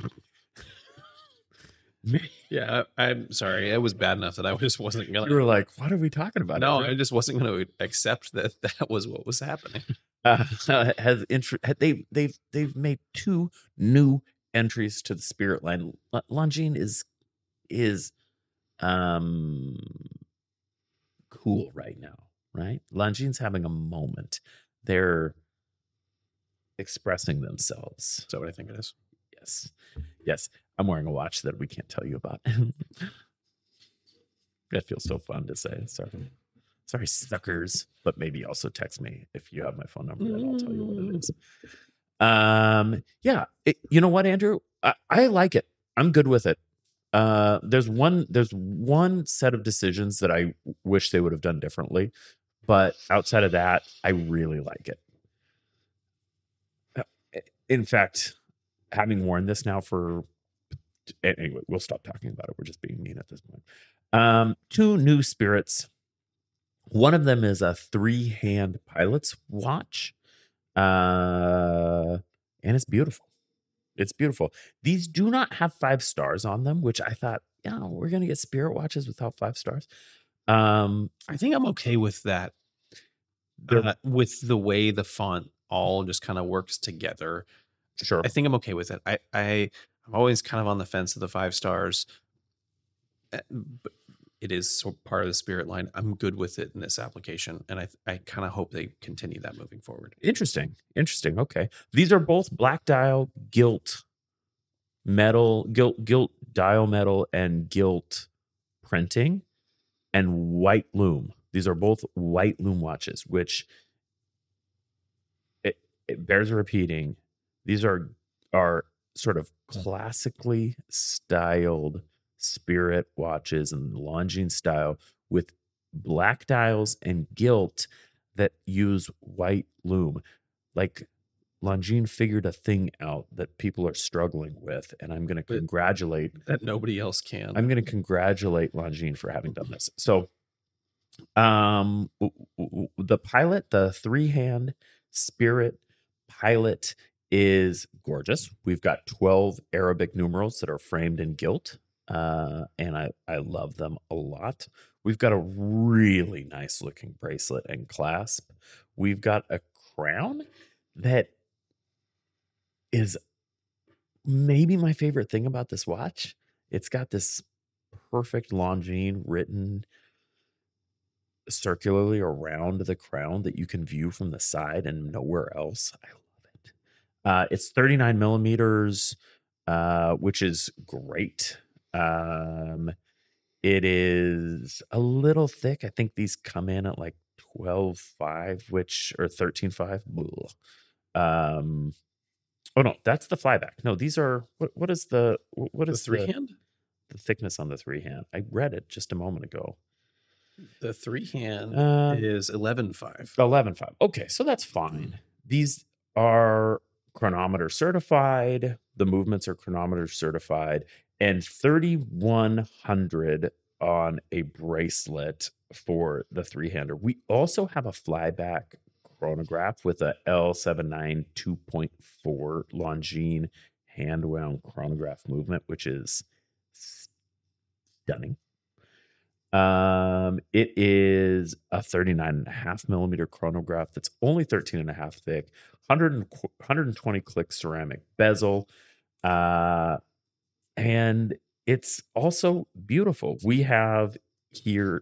Yeah, I, I'm sorry. It was bad enough that I just wasn't gonna. You were like, "What are we talking about?" No, Andrew?" I just wasn't going to accept that that was what was happening. Uh, has intro- they've they've they've made two new entries to the Spirit line. L- Longines is is um cool right now, right? Longines having a moment. They're expressing themselves. Is that what I think it is? Yes. Yes. I'm wearing a watch that we can't tell you about. That feels so fun to say. Sorry. Sorry, suckers. But maybe also text me if you have my phone number and I'll tell you what it is. Um, yeah. It, you know what, Andrew? I, I like it. I'm good with it. Uh, there's one there's one set of decisions that I wish they would have done differently. But outside of that, I really like it. In fact, having worn this now for anyway, we'll stop talking about it. We're just being mean at this point. Um, two new spirits. One of them is a three-hand pilot's watch. Uh, and it's beautiful. It's beautiful. These do not have five stars on them, which I thought, yeah, we're gonna get spirit watches without five stars. Um, I think I'm okay with that. Uh, with the way the font all just kind of works together. Sure. I think I'm okay with it. I, I I'm always kind of on the fence of the five stars. But it is so part of the Spirit line. I'm good with it in this application, and I I kind of hope they continue that moving forward. Interesting. Interesting. Okay. These are both black dial, gilt metal, gilt gilt dial metal and gilt printing and white loom. These are both white loom watches, which it, it bears repeating. These are are sort of classically styled Spirit watches and Longines style with black dials and gilt that use white loom. Like Longines figured a thing out that people are struggling with, and I'm going to congratulate that nobody else can. I'm going to congratulate Longines for having done this. So, um, the pilot, the three-hand Spirit pilot is gorgeous. We've got twelve Arabic numerals that are framed in gilt. Uh, and I, I love them a lot. We've got a really nice looking bracelet and clasp. We've got a crown that is maybe my favorite thing about this watch. It's got this perfect Longines written circularly around the crown that you can view from the side and nowhere else. I love it. Uh, it's thirty-nine millimeters, uh, which is great. Um, it is a little thick. I think these come in at like twelve five, which or thirteen five. Um, oh no, that's the flyback. No, these are what? What is the what is the three hand? The thickness on the three hand. I read it just a moment ago. The three hand uh, is eleven five. eleven five. Okay, so that's fine. These are chronometer certified. The movements are chronometer certified. And thirty-one hundred on a bracelet for the three-hander. We also have a flyback chronograph with a L seven nine two point four Longines hand-wound chronograph movement, which is stunning. Um, it is a thirty-nine and a half millimeter chronograph that's only thirteen and a half thick, one hundred, one hundred twenty click ceramic bezel. Uh, And it's also beautiful. We have here,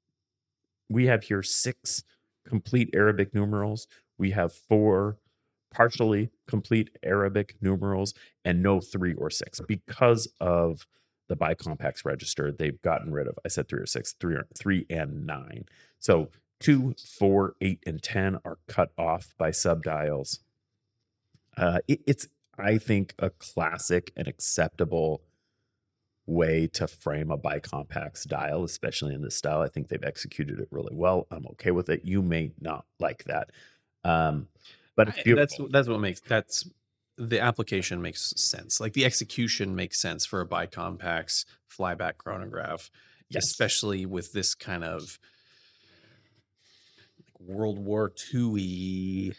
we have here six complete Arabic numerals. We have four partially complete Arabic numerals and no three or six because of the bicompax register. They've gotten rid of, I said three or six, three, or, three and nine. So two, four, eight, and ten are cut off by subdials. Uh, it, it's, I think, a classic and acceptable way to frame a bicompax dial, especially in this style. I think they've executed it really well. I'm okay with it. You may not like that, um, but it's beautiful. That's that's what makes that's the application makes sense. Like the execution makes sense for a bicompax flyback chronograph, yes. Especially with this kind of World War Two-y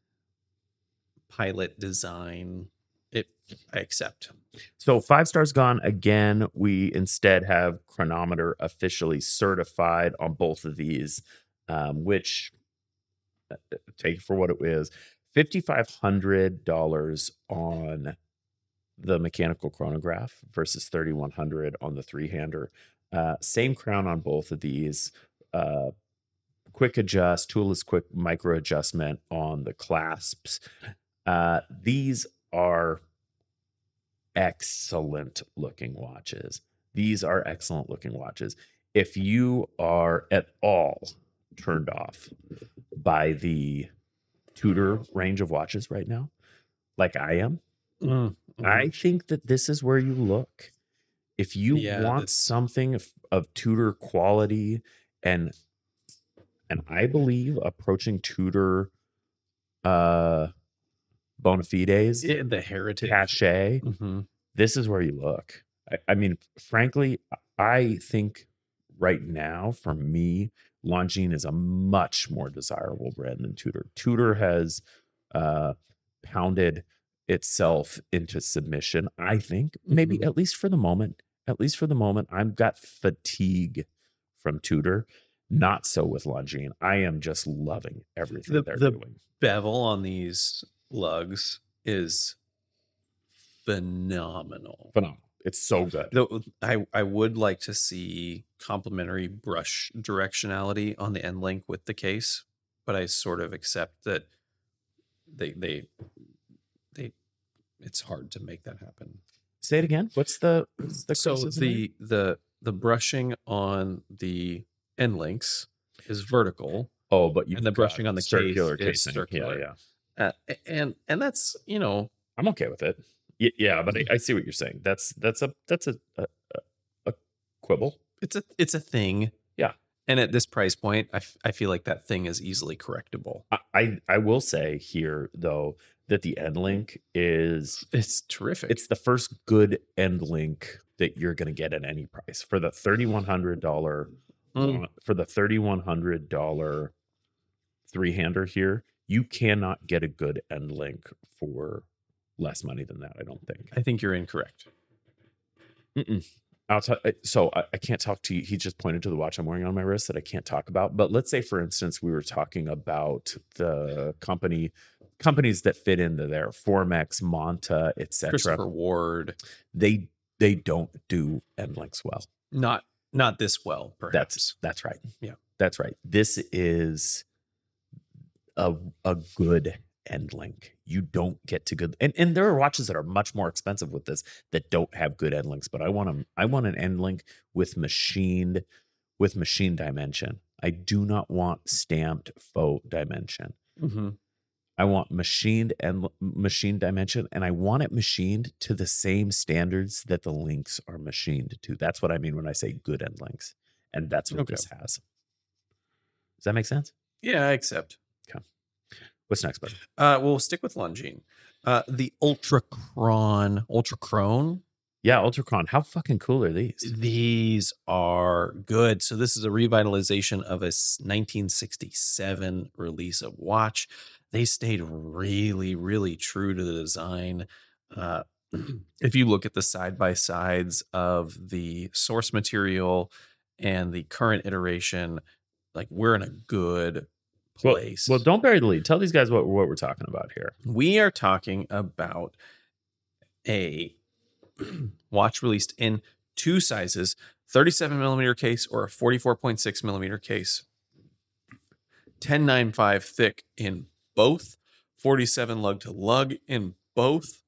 pilot design. It I accept. So five stars gone again. We instead have Chronometer officially certified on both of these, um, which uh, take it for what it is. fifty-five hundred dollars on the mechanical chronograph versus thirty-one hundred on the three-hander. Uh, same crown on both of these. Uh, quick adjust, toolless quick micro adjustment on the clasps. Uh, these are excellent looking watches. These are excellent looking watches. If you are at all turned off by the Tudor range of watches right now, like I am, Mm, I think that this is where you look. If you Yeah, want this- something of, of Tudor quality and and I believe approaching Tudor uh bona fides, Yeah, the heritage. cachet, Mhm. this is where you look. I, I mean, frankly, I think right now, for me, Longines is a much more desirable brand than Tudor. Tudor has uh, pounded itself into submission, I think, maybe Mhm. at least for the moment. At least for the moment, I've got fatigue from Tudor. Not so with Longines. I am just loving everything The- they're the- doing. Bevel on these lugs is phenomenal. Phenomenal. It's so good. Though I I would like to see complementary brush directionality on the end link with the case, but I sort of accept that they they they it's hard to make that happen. Say it again. What's the, what's the So criticism here? the the the brushing on the end links is vertical, Oh, but you and the brushing on the circular case is casing. circular. Yeah, yeah. uh, a- and and that's, you know, I'm okay with it. Y- Yeah, but I, I see what you're saying. That's that's a that's a a, a- a quibble. it's a it's a thing. Yeah. And at this price point, I, f- I feel like that thing is easily correctable. I, I I will say here though that the end link is It's terrific. it's the first good end link that you're going to get at any price for the thirty-one hundred dollars Mm. for the thirty-one hundred dollars three hander here. You cannot get a good end link for less money than that. I don't think. I think you're incorrect. Mm-mm. I'll t- so I, I can't talk to you. He just pointed to the watch I'm wearing on my wrist that I can't talk about. But let's say, for instance, we were talking about the company companies that fit into there, Formex, Monta, et cetera. Christopher Ward, They they don't do end links well. not not this well, perhaps. That's that's right. Yeah. That's right. This is a a good end link. You don't get to good and, and there are watches that are much more expensive with this that don't have good end links, but I want them I want an end link with machined with machine dimension. I do not want stamped faux dimension. Mhm. I want machined and machine dimension, and I want it machined to the same standards that the links are machined to. That's what I mean when I say good end links, and that's what Okay. this has. Does that make sense? Yeah, I accept. What's next, buddy? Uh, we'll stick with Longines. Uh, the Ultracron, Ultrachrone. Yeah, Ultracron. How fucking cool are these? These are good. So this is a revitalization of a s- nineteen sixty-seven release of watch. They stayed really, really true to the design. Uh, if you look at the side by sides of the source material and the current iteration, like we're in a good Well, place. well, don't bury the lead. Tell these guys what, what we're talking about here. We are talking about a watch released in two sizes, thirty-seven millimeter case or a forty-four point six millimeter case. ten nine five thick in both, forty-seven lug to lug in both.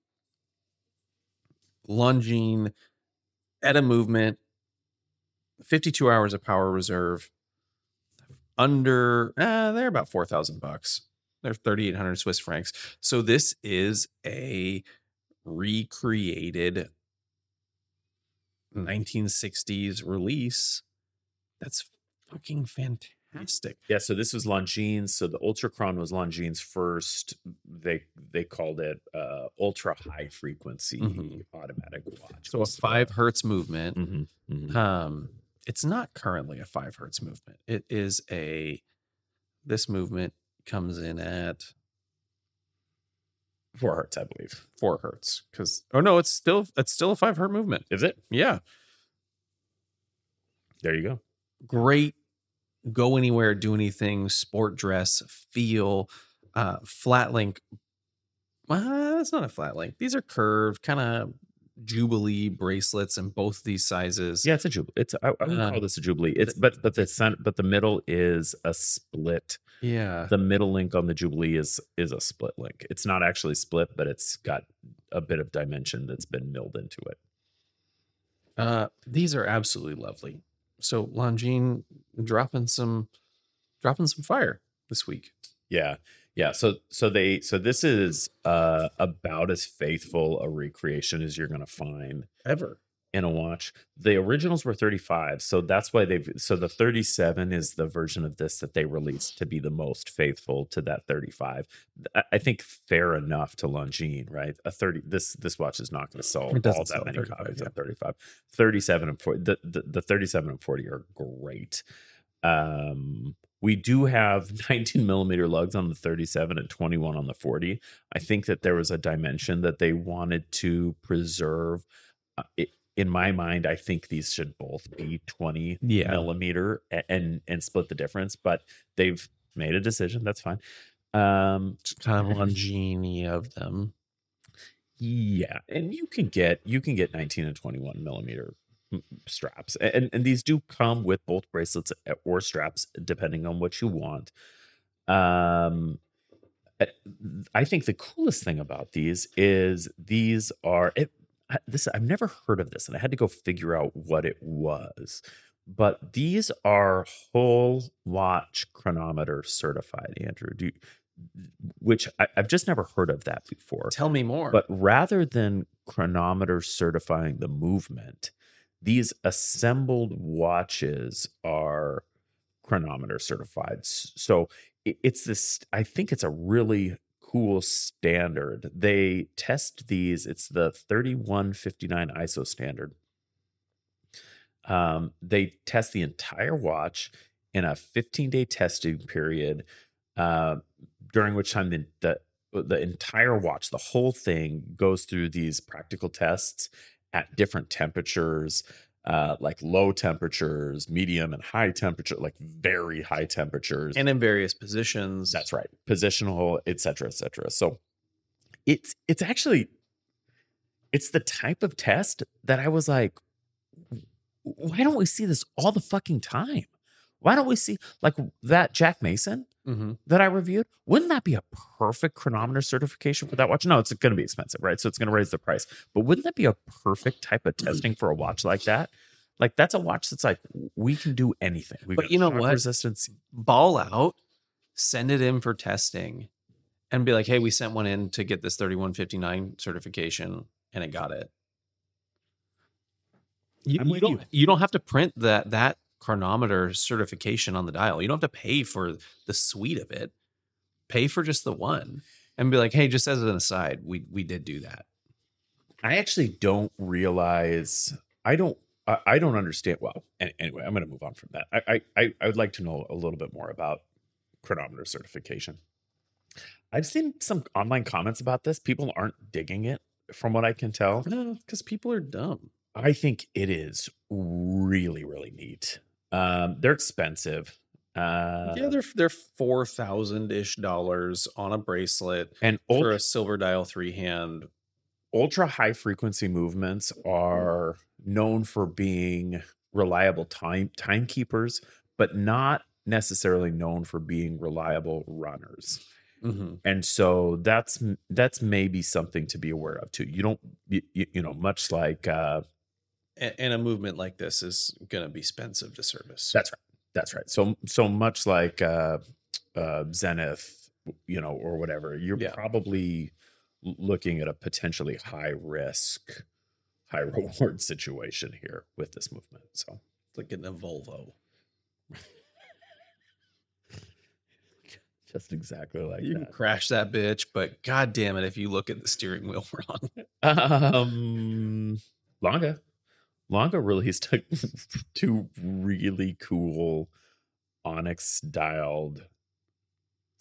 Longines at a movement, fifty-two hours of power reserve. Under, uh, they're about four thousand bucks. They're thirty-eight hundred Swiss francs. So this is a recreated nineteen sixties release. That's fucking fantastic. Yeah, so this was Longines. So the Ultracron was Longines first. They they called it uh, ultra high frequency Mhm. automatic watch. So a five hertz movement. Mhm, mhm. Um, it's not currently a five hertz movement. It is a this movement comes in at Four hertz, I believe. four hertz. Because oh no, it's still it's still a five hertz movement. Is it? Yeah, There you go. great. Go anywhere, do anything. Sport dress, feel, uh, flat link. Uh, that's not a flat link. These are curved, kind of Jubilee bracelets in both these sizes. Yeah, it's a jubilee. It's I, I would Uh, call this a jubilee. It's but but the center, but the middle is a split. Yeah. The middle link on the jubilee is is a split link. It's not actually split, but it's got a bit of dimension that's been milled into it. Uh, these are absolutely lovely. So Longines dropping some dropping some fire this week. Yeah. Yeah. So so they so this is uh about as faithful a recreation as you're gonna find Ever. in a watch. The originals were thirty-five, so that's why they've so the thirty-seven is the version of this that they released to be the most faithful to that thirty-five. I, I think fair enough to Longines, right? A thirty this this watch is not going to sell It doesn't all sell that many thirty-five, copies yeah. of thirty-five. thirty-seven and forty the, the, the thirty-seven and forty are great. Um we do have nineteen millimeter lugs on the thirty-seven and twenty-one on the forty. I think that there was a dimension that they wanted to preserve. Uh, it, in my mind, I think these should both be twenty Yeah. millimeter and, and and split the difference, but they've made a decision. That's fine. Um, It's kind of Longines of them. yeah, and you can get you can get nineteen and twenty-one millimeter straps, and and these do come with both bracelets or straps depending on what you want. Um, I think the coolest thing about these is these are it. This I've never heard of this, and I had to go figure out what it was. But these are whole watch chronometer certified, Andrew. Do you, which I, I've just never heard of that before. Tell me more. But rather than chronometer certifying the movement, these assembled watches are chronometer certified. So it's this, I think it's a really cool standard. They test these, it's the thirty-one fifty-nine I S O standard. Um, they test the entire watch in a fifteen day testing period, uh, during which time the, the the entire watch, the whole thing goes through these practical tests at different temperatures, uh, like low temperatures, medium and high temperature, like very high temperatures. And in various positions. That's right. Positional, et cetera, et cetera. So it's, it's actually, it's the type of test that I was like, why don't we see this all the fucking time? Why don't we see like that Jack Mason Mm-hmm. that I reviewed? Wouldn't that be a perfect chronometer certification for that watch? No, it's going to be expensive, right? So it's going to raise the price. But wouldn't that be a perfect type of testing for a watch like that? Like that's a watch that's like we can do anything. We But you know what? Resistance. Ball out, send it in for testing, and be like, "Hey, we sent one in to get this thirty-one fifty-nine certification, and it got it." You, I'm you with don't. you. You don't have to print that that chronometer certification on the dial. You don't have to pay for the suite of it. Pay for just the one, and be like, "Hey, just as an aside, we we did do that." I actually don't realize. I don't. I, I don't understand. Well, an- anyway, I'm going to move on from that. I, I I would like to know a little bit more about chronometer certification. I've seen some online comments about this. People aren't digging it, from what I can tell. Because people are dumb. I think it is really, really neat. Um, they're expensive. Uh, Yeah, they're they're four thousand ish dollars on a bracelet and for ultra, a silver dial three hand. ultra high frequency movements are known for being reliable time timekeepers, but not necessarily known for being reliable runners. Mm-hmm. And so that's that's maybe something to be aware of too. You don't you, you know much like uh, And, and a movement like this is going to be expensive to service. that's right. That's right. So so much like uh, uh, Zenith, you know, or whatever, you're Yeah. probably l- looking at a potentially high risk, high reward situation here with this movement. So It's like getting a Volvo. just exactly like You can that. crash that bitch, but god damn it if you look at the steering wheel wrong. Um, Longa, Longa released two really cool onyx dialed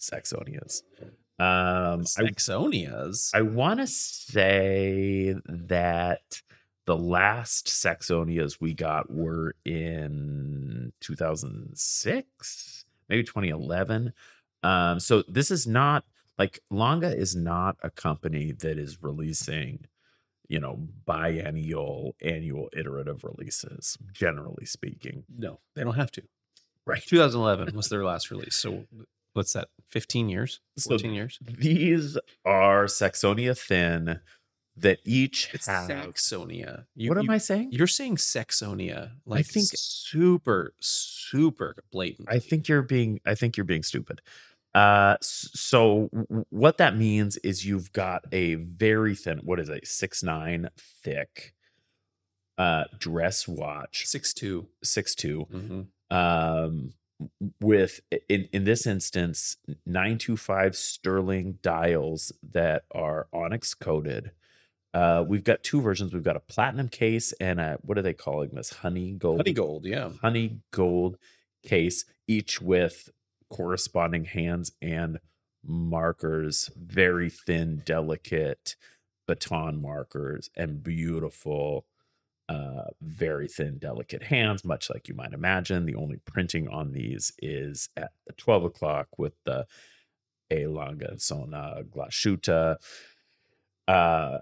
Saxonias. Um, I, Saxonias. I want to say that the last Saxonias we got were in two thousand six, maybe twenty eleven. Um, so this is not like Longa is not a company that is releasing, you know, biennial, annual, iterative releases, generally speaking. No, they don't have to. Right. two thousand eleven was their last release. So what's that? fifteen years? fourteen So years? these are Saxonia Thin that each It's have. Saxonia. You, What am you, I saying? You're saying Saxonia. Like think- super, super blatant. I think you're being. I think you're being stupid. Uh, s- so w- what that means is you've got a very thin. What is it? Six nine thick. Uh, dress watch. six two. Six two. Mm-hmm. Um, with in in this instance nine two five sterling dials that are onyx coated. Uh, we've got two versions. We've got a platinum case and a, what are they calling this? Honey gold. Honey gold, yeah. Honey gold case, each with corresponding hands and markers, very thin, delicate baton markers, and beautiful, uh, very thin, delicate hands, much like you might imagine. The only printing on these is at the twelve o'clock with the A Longa Sona Glasciuta. Uh,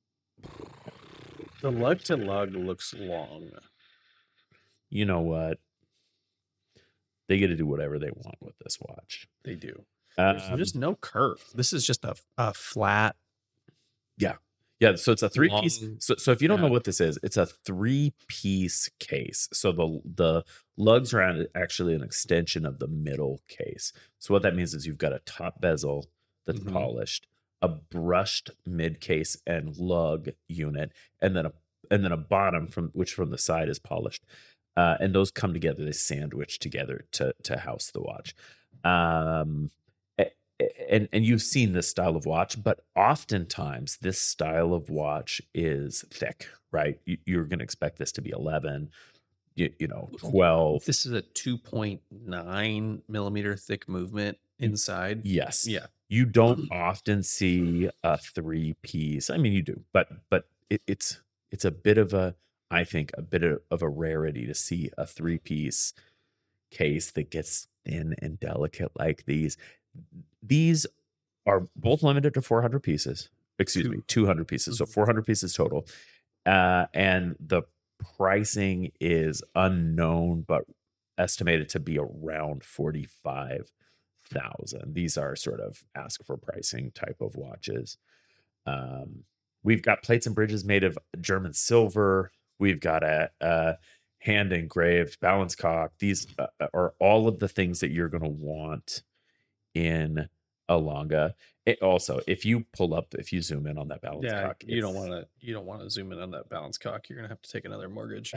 The lug to lug looks long. you know what? They get to do whatever they want with this watch. They do. There's Um, just no curve. This is just a, a flat. yeah, so it's a three piece. long- So, so if you don't know yeah. what this is, it's a three piece case. So the the lugs are an- actually an extension of the middle case. So what that means is you've got a top bezel that's Mhm. polished, a brushed mid case and lug unit, and then a and then a bottom from which from the side is polished. Uh, and those come together, they sandwich together to to house the watch. Um, a- a- and and you've seen this style of watch, but oftentimes this style of watch is thick, right? You, you're going to expect this to be eleven, you, you know, twelve. This is a two point nine millimeter thick movement inside. Yes. Yeah. You don't often see a three piece. I mean, you do, but but it, it's it's a bit of a, I think, a bit of, of a rarity to see a three piece case that gets thin and delicate like these. These are both limited to four hundred pieces. Excuse Two. me, two hundred pieces. So four hundred pieces total. Uh, and the pricing is unknown, but estimated to be around forty-five thousand. These are sort of ask for pricing type of watches. Um, we've got plates and bridges made of German silver. We've got a, a hand engraved balance cock. These uh, are all of the things that you're going to want in a Longa. It also, if you pull up, if you zoom in on that balance Yeah. cock, You don't it's- want to. You don't want to zoom in on that balance cock. You're gonna have to take another mortgage.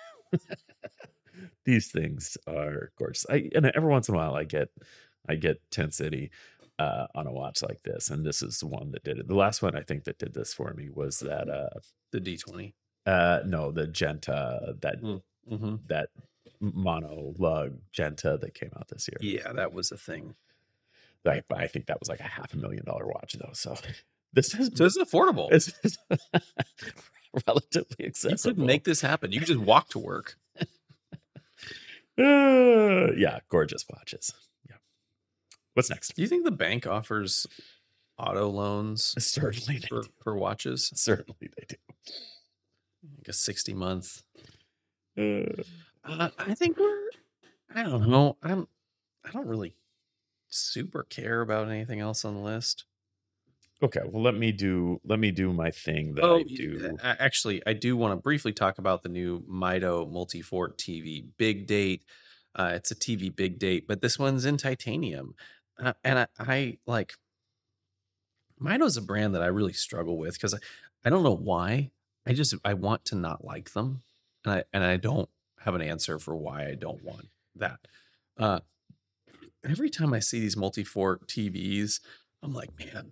These things are gorgeous. I and every once in a while I get I get Tent City uh on a watch like this, and this is the one that did it. The last one I think that did this for me was that uh The D twenty. uh no, the Genta, that Mm-hmm. that mono lug Genta that came out this year. Yeah, that was a thing. I, I think that was like a half a million dollar watch though. So this is So it's affordable. this is relatively You accessible. could make this happen. You could just walk to work. Uh, yeah, gorgeous watches. Yeah. What's next? Do you think the bank offers auto loans Certainly they for, do. for watches? Certainly they do. Like a sixty month. Uh, Uh, I think we're. I don't know. I'm. I don't really super care about anything else on the list. okay, well let me do let me do my thing that Oh, I do. uh, actually, I do want to briefly talk about the new Mido Multifort T V Big Date. Uh, it's a T V Big Date, but this one's in titanium, uh, and I, I like. Mido's a brand that I really struggle with because I, I don't know why. I just I want to not like them, and I and I don't have an answer for why I don't want that. Uh, every time I see these Multifort T Vs, I'm like, man,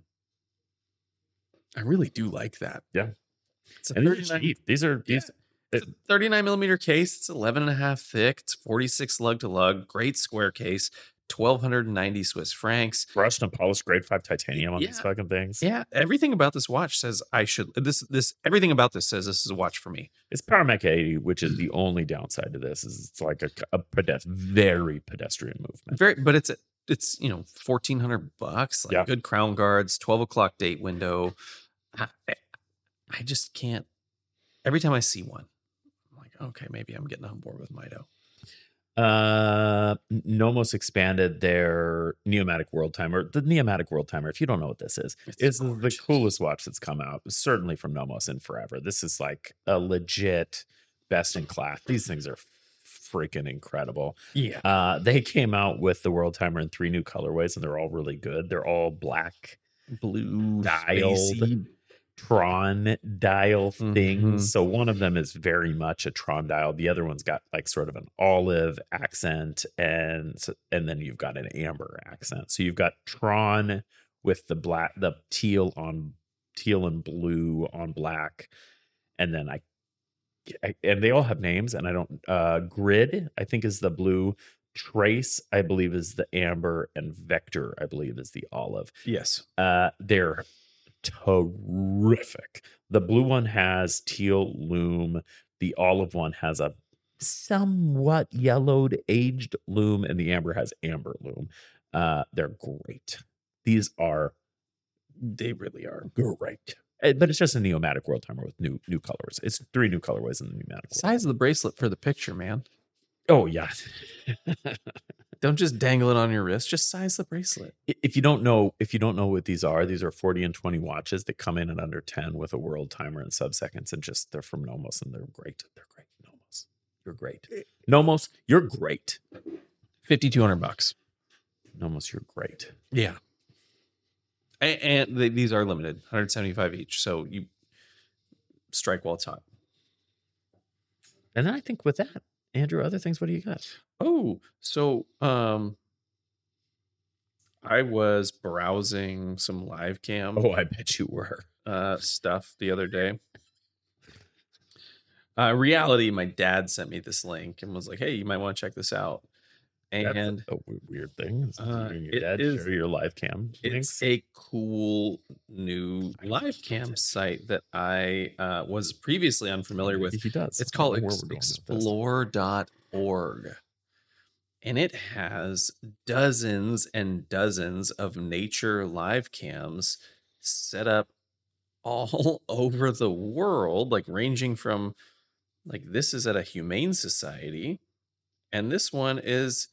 I really do like that. Yeah. It's a And these are thirty-nine, cheap. These are yeah, these it's a thirty-nine millimeter case. It's eleven and a half thick. It's forty-six lug to lug. Great square case. twelve ninety Swiss francs. Brushed and polished grade five titanium on Yeah. these fucking things. Yeah, everything about this watch says I should. This this everything about this says this is a watch for me. It's Paramec eighty, which is the only downside to this. Is it's like a, a pedest- very pedestrian movement. Very, but it's it's you know fourteen hundred bucks. Like Yeah. good crown guards, twelve o'clock date window. I, I just can't. Every time I see one, I'm like, okay, maybe I'm getting on board with Mito. Uh, Nomos expanded their Neomatic World Timer. The Neomatic World Timer, if you don't know what this is, It's is the gorgeous. coolest watch that's come out, certainly from Nomos in forever. This is like a legit best in class. These things are freaking incredible. Yeah, Uh, they came out with the World Timer in three new colorways, and they're all really good. They're all black, blue dialed, spacey. Tron dial things. Mhm. So one of them is very much a Tron dial. The other one's got like sort of an olive accent, and and then you've got an amber accent. So you've got Tron with the black, the teal on teal and blue on black, and then I, I and they all have names, and I don't. Uh, Grid, I think, is the blue. Trace, I believe, is the amber, and Vector, I believe, is the olive. Yes. Uh, they're terrific. The blue one has teal loom. The olive one has a somewhat yellowed aged loom, and the amber has amber loom. Uh, they're great. These are They really are. great. Uh, But it's just a Neomatic World Timer with new new colors. It's three new colorways in the Neomatic World. Size of the bracelet for the picture, man. Oh yeah. Don't just dangle it on your wrist. Just size the bracelet. If you don't know, if you don't know what these are, these are forty and twenty watches that come in at under ten with a world timer and sub-seconds, and just they're from Nomos, and they're great. They're great. Nomos, you're great. Nomos, you're great. fifty-two hundred bucks. Nomos, you're great. Yeah. And, and they, these are limited, one hundred seventy-five each. So you strike while it's hot. And then I think with that, Andrew, other things, what do you got? Oh, so um I was browsing some live cam Oh, I bet you were. uh stuff the other day. Uh reality, my dad sent me this link and was like, hey, you might want to check this out. That's And a w- weird thing. Is uh, you and your it dad is- share your live cam it's links. a cool new live cam site that I uh was previously unfamiliar with. He does. It's I called don't know where ex- we're going with this. explore dot org. And it has dozens and dozens of nature live cams set up all over the world, like ranging from like this is at a humane society, and this one is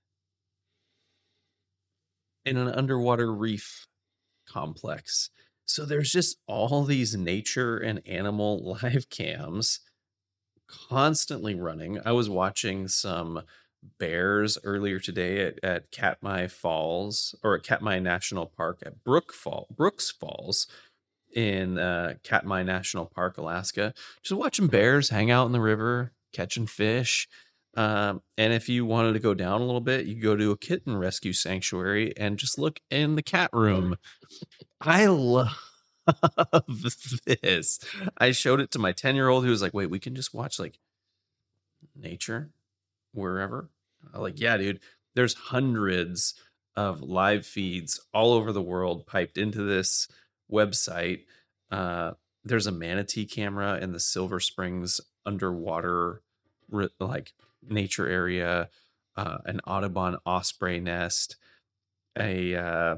in an underwater reef complex. So there's just all these nature and animal live cams constantly running. I was watching some bears earlier today at, at Katmai Falls, or at Katmai National Park at Brook Fall, Brooks Falls in uh, Katmai National Park, Alaska. Just watching bears hang out in the river, catching fish. Um, and if you wanted to go down a little bit, you go to a kitten rescue sanctuary and just look in the cat room. I love this. I showed it to my ten year old who was like, wait, we can just watch like nature wherever. I'm like, yeah, dude, there's hundreds of live feeds all over the world piped into this website. Uh, there's a manatee camera in the Silver Springs underwater re- like nature area, uh, an Audubon osprey nest, a uh,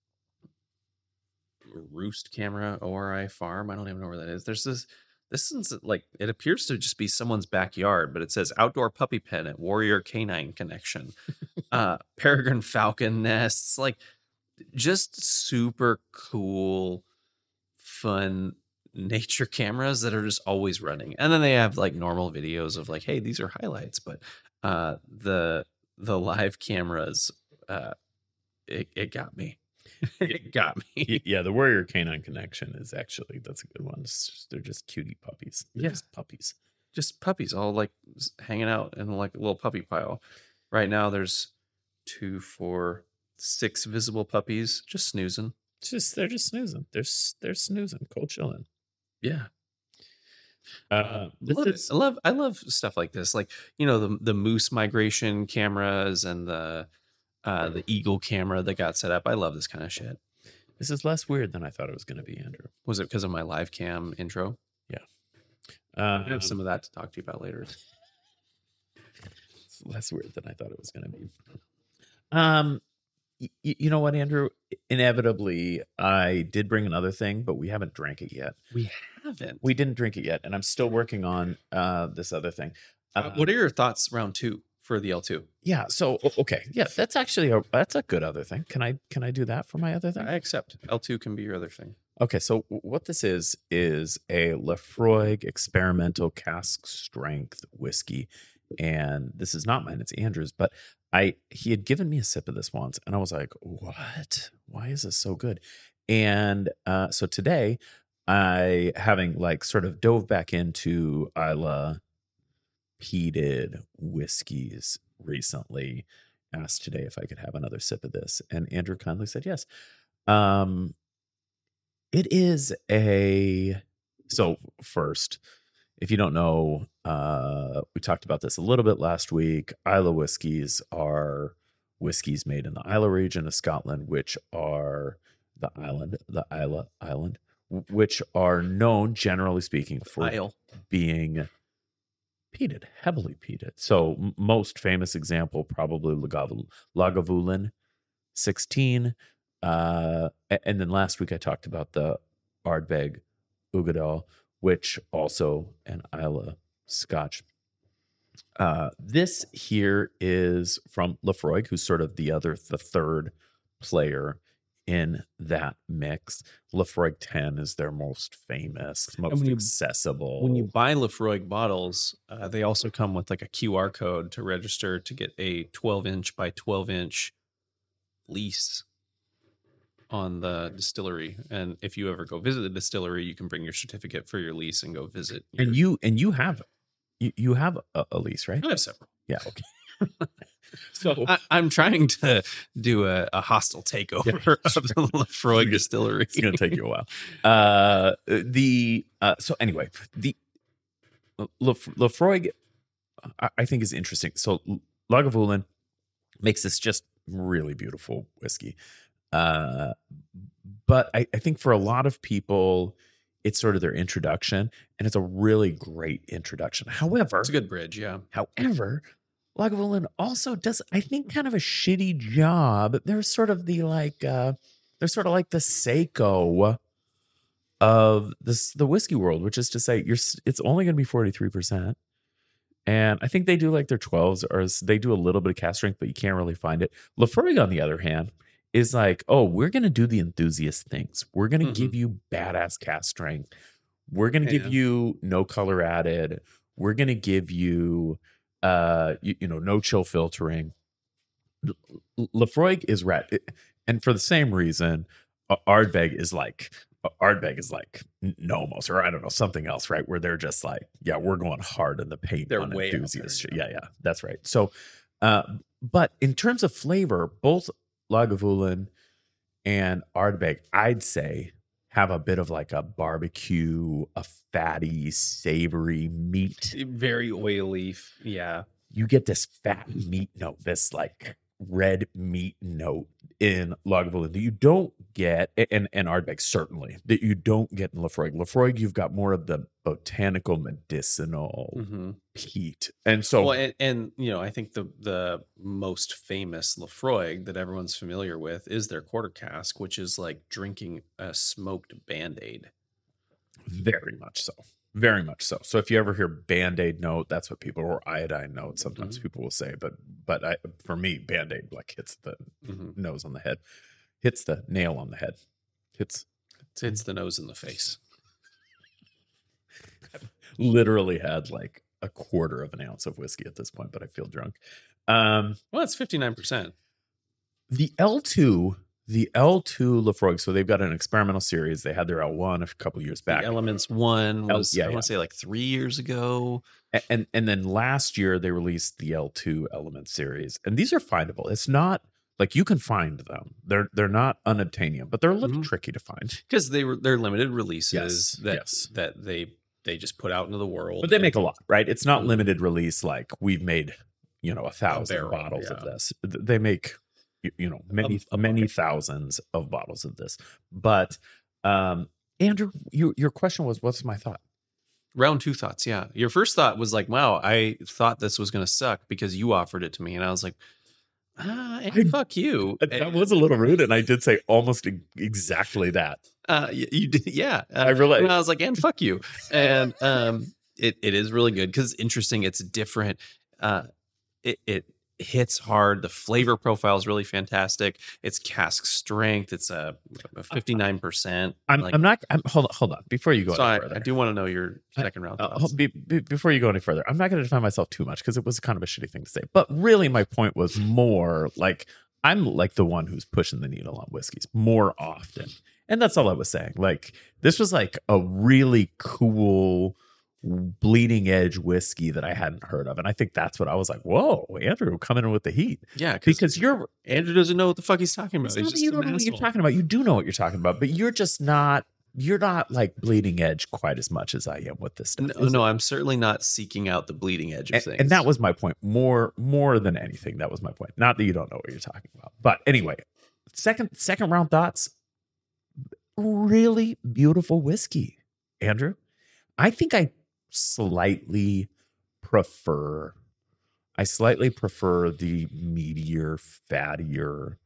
roost camera, O R I farm. I don't even know where that is. There's this. This is like, it appears to just be someone's backyard, but it says outdoor puppy pen at Warrior Canine Connection, uh, peregrine falcon nests, like just super cool, fun nature cameras that are just always running. And then they have like normal videos of like, hey, these are highlights, but uh, the the live cameras, uh, it it got me. It got me. Y- yeah, the Warrior Canine Connection is actually, that's a good one. It's just- they're just cutie puppies. They're Yeah. just puppies. Just puppies all like s- hanging out in like a little puppy pile. Right now there's two, four, six visible puppies just snoozing. It's just they're just snoozing. They're s- they're snoozing, cold chilling. Yeah. Uh, this love it. is I love I love stuff like this. Like, you know, the the moose migration cameras and the uh, the Eagle camera that got set up. I love this kind of shit. This is less weird than I thought it was going to be, Andrew. Was it because of my live cam intro? Yeah. I Um, have some of that to talk to you about later. It's less weird than I thought it was going to be. Um, y- you know what, Andrew? Inevitably, I did bring another thing, but we haven't drank it yet. We haven't. We didn't drink it yet, and I'm still working on uh, this other thing. Uh, what are your thoughts round two for the L two? Yeah. So o- okay. Yeah, that's actually a that's a good other thing. Can I can I do that for my other thing? I accept. L two can be your other thing. Okay. So w- what this is is a Lefroy experimental cask strength whiskey, and this is not mine. It's Andrew's, but I he had given me a sip of this once, and I was like, "What? Why is this so good?" And uh, so today, I having like sort of dove back into Isla peated whiskeys recently, asked today if I could have another sip of this, and Andrew kindly said yes. Um, it is a so first, if you don't know, uh, we talked about this a little bit last week. Isla whiskeys are whiskeys made in the Isla region of Scotland, which are the island, the Isla Island, w- which are known, generally speaking, for Isle. being peated, heavily peated. So m- most famous example, probably Lagav- Lagavulin sixteen. Uh, a- and then last week I talked about the Ardbeg Ugadal, which also an Isla Scotch. Uh, this here is from Lefroy, who's sort of the other, the third player in that mix. Lefroy ten is their most famous, most when you- accessible. When you buy Lefroy bottles, uh, they also come with like a Q R code to register to get a twelve inch by twelve inch lease on the distillery. And if you ever go visit the distillery, you can bring your certificate for your lease and go visit. and your- you and you have you, you have a, a lease, right? I have several. Yeah. Okay. So I, I'm trying to do a, a hostile takeover Yeah, of the Lefroy It's distillery. it's gonna take you a while. Uh, the uh, so anyway, the Lef- Lefroy, I, I think is interesting. So Lagavulin makes this just really beautiful whiskey, uh, but I, I think for a lot of people, it's sort of their introduction, and it's a really great introduction. However, It's a good bridge, yeah. However, Lagavulin also does, I think, kind of a shitty job. They're sort of the like, uh, they're sort of like the Seiko of this the whiskey world, which is to say, you're s- it's only going to be forty-three percent. And I think they do like their twelves, or s- they do a little bit of cast strength, but you can't really find it. Lefroy, on the other hand, is like, oh, we're going to do the enthusiast things. We're going to Mhm. give you badass cast strength. We're going to give Yeah. you no color added. We're going to give you, uh, you, you know, no chill filtering. L- Lefroy is rat, and for the same reason, uh, Ardbeg is like uh, Ardbeg is like N- Nomos, or I don't know, something else, right? Where they're just like, yeah, we're going hard in the paint They're on way out there, enthusiast shit. yeah. Yeah, yeah, that's right. So, uh, but in terms of flavor, both Lagavulin and Ardbeg, I'd say, have a bit of like a barbecue, a fatty, savory meat. Very oily. f- Yeah. You get this fat meat note, this like red meat note in Lagavulin that you don't get, and and Ardbeg certainly, that you don't get in Lefroy. Lefroy, you've got more of the botanical, medicinal hmm peat, and so Well, and, and you know, I think the the most famous Lefroy that everyone's familiar with is their quarter cask, which is like drinking a smoked Band-Aid. very much so, very much so. So if you ever hear Band-Aid note, that's what people, or iodine note, sometimes Mhm. people will say, but but I, for me, Band-Aid like hits the hmm nose on the head, hits the nail on the head, hits It's, it's the nose in the face. literally had like a quarter of an ounce of whiskey at this point, but I feel drunk. Um, Well, it's fifty-nine percent. the L two, the L two Lefroy, so they've got an experimental series. They had their L one a couple years back. The Elements one El- was, yeah, I yeah. want to say like three years ago. A- and and then last year they released the L two Element series, and these are findable. It's not like you can find them. They're they're not unobtainium, but they're a little Mhm. tricky to find. Because they were they're limited releases Yes, that yes. that they they just put out into the world. But they make a lot, right? It's not Mhm. limited release like we've made, you know, a thousand barrel, bottles of yeah. this. Th- They make, you, you know, many, A- a many bucket. thousands of bottles of this. But um, Andrew, you, your question was, what's my thought? Round two thoughts. Yeah. Your first thought was like, wow, I thought this was going to suck because you offered it to me. And I was like, ah, and I- fuck you. That was a little rude, and I did say almost e- exactly that. Uh, you, you did. Yeah. Uh, I really- and I was like, and fuck you. And um, it, it is really good because it's interesting. It's different. Uh, it, it hits hard. The flavor profile is really fantastic. It's cask strength. It's a fifty-nine percent. I'm, like, I'm not. I'm, hold on, hold on. Before you go so any I, further, I do want to know your second round Uh, thoughts. hold- be, be- before you go any further, I'm not going to define myself too much because it was kind of a shitty thing to say. But really, my point was more like I'm like the one who's pushing the needle on whiskeys more often, and that's all I was saying. Like this was like a really cool bleeding edge whiskey that I hadn't heard of, and I think that's what I was like. Whoa, Andrew coming in with the heat Yeah, because you're Andrew doesn't know what the fuck he's talking about. It's He's not that just you an don't know what you're asshole. talking about. You do know what you're talking about, but you're just not. You're not like bleeding edge quite as much as I am with this stuff. No, no, I'm certainly not seeking out the bleeding edge of and, things. and that was my point. More, more than anything, that was my point. Not that you don't know what you're talking about, but anyway, second, second round thoughts. Really beautiful whiskey, Andrew. I think I slightly prefer. I slightly prefer the meatier, fattier,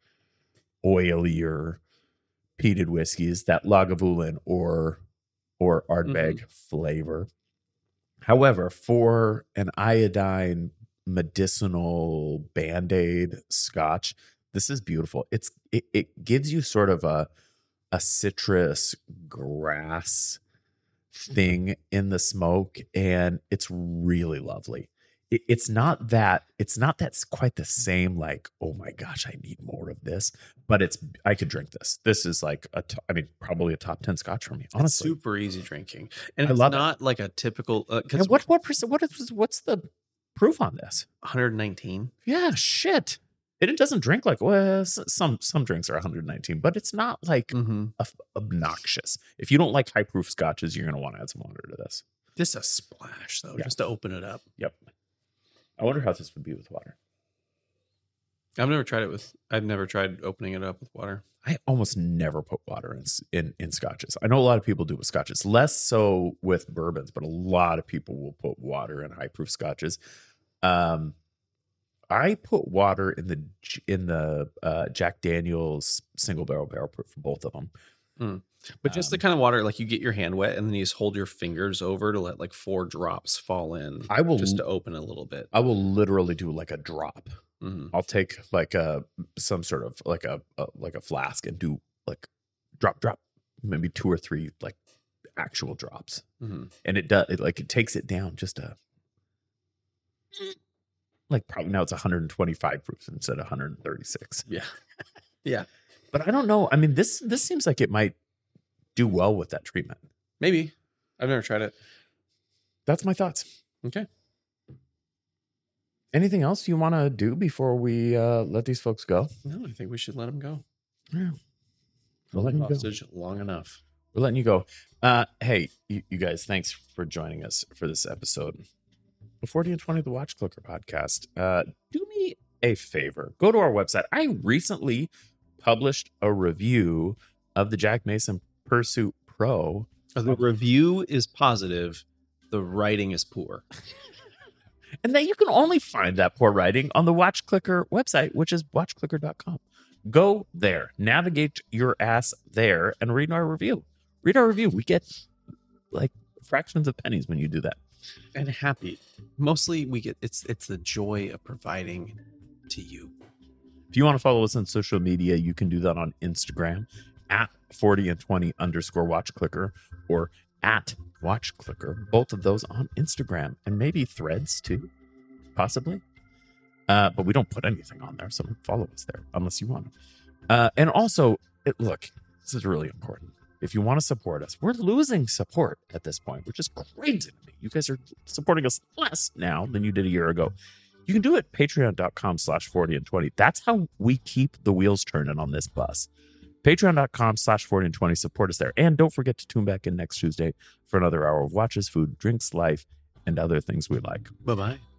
oilier peated whiskeys, that Lagavulin or or Ardbeg flavor. However, for an iodine medicinal Band-Aid scotch, this is beautiful. It's it, it gives you sort of a a citrus grass thing in the smoke, and it's really lovely. It, it's not that it's not that's quite the same. Like, oh my gosh, I need more of this. But it's I could drink this. This is like a to- I mean, probably a top ten scotch for me. It's Honestly, super easy drinking, and I it's love it. not like a typical. And Because what what percent? What is what's the proof on this? one hundred nineteen. Yeah, shit. And it doesn't drink like well, s- some some drinks are one hundred nineteen, but it's not like Mm-hmm. ob- obnoxious. If you don't like high proof scotches, you're gonna want to add some water to this. Just a splash, though, Yeah. just to open it up. Yep. I wonder how this would be with water. I've never tried it with. I've never tried opening it up with water. I almost never put water in, s- in in scotches. I know a lot of people do with scotches, less so with bourbons, but a lot of people will put water in high proof scotches. Um, I put water in the J- in the uh, Jack Daniel's single barrel barrel proof for both of them. But just the Um, kind of water, like you get your hand wet and then you just hold your fingers over to let like four drops fall in. I will just to open a little bit. I will literally do like a drop. hmm I'll take like a some sort of like a, a like a flask and do like drop drop, maybe two or three like actual drops, hmm and it does it like it takes it down just a like probably now it's one hundred twenty-five proof instead of one hundred thirty-six. Yeah. Yeah. But I don't know. I mean, this this seems like it might do well with that treatment. Maybe. I've never tried it. That's my thoughts. Okay. Anything else you want to do before we uh, let these folks go? No, I think we should let him go. Yeah. We're letting you go. Hostage long enough. We're letting you go. Uh, hey, you, you guys, thanks for joining us for this episode of forty and twenty, the Watch Clicker podcast. Uh, do me a favor. Go to our website. I recently published a review of the Jack Mason Pursuit Pro. The review is positive. The writing is poor. And then you can only find that poor writing on the Watch Clicker website, which is watch clicker dot com. Go there, navigate your ass there, and read our review. Read our review. We get like fractions of pennies when you do that. And happy. Mostly we get it's it's the joy of providing to you. If you want to follow us on social media, you can do that on Instagram at forty and twenty underscore watch clicker or at watch clicker. Both of those on Instagram and maybe Threads too, possibly. Uh, but we don't put anything on there, so don't follow us there unless you want to. Uh, and also, it, look, this is really important. If you want to support us, we're losing support at this point, which is crazy to me. You guys are supporting us less now than you did a year ago. You can do it patreon dot com slash forty and twenty. That's how we keep the wheels turning on this bus. patreon dot com slash forty and twenty. Support us there. And don't forget to tune back in next Tuesday for another hour of watches, food, drinks, life, and other things we like. Bye-bye.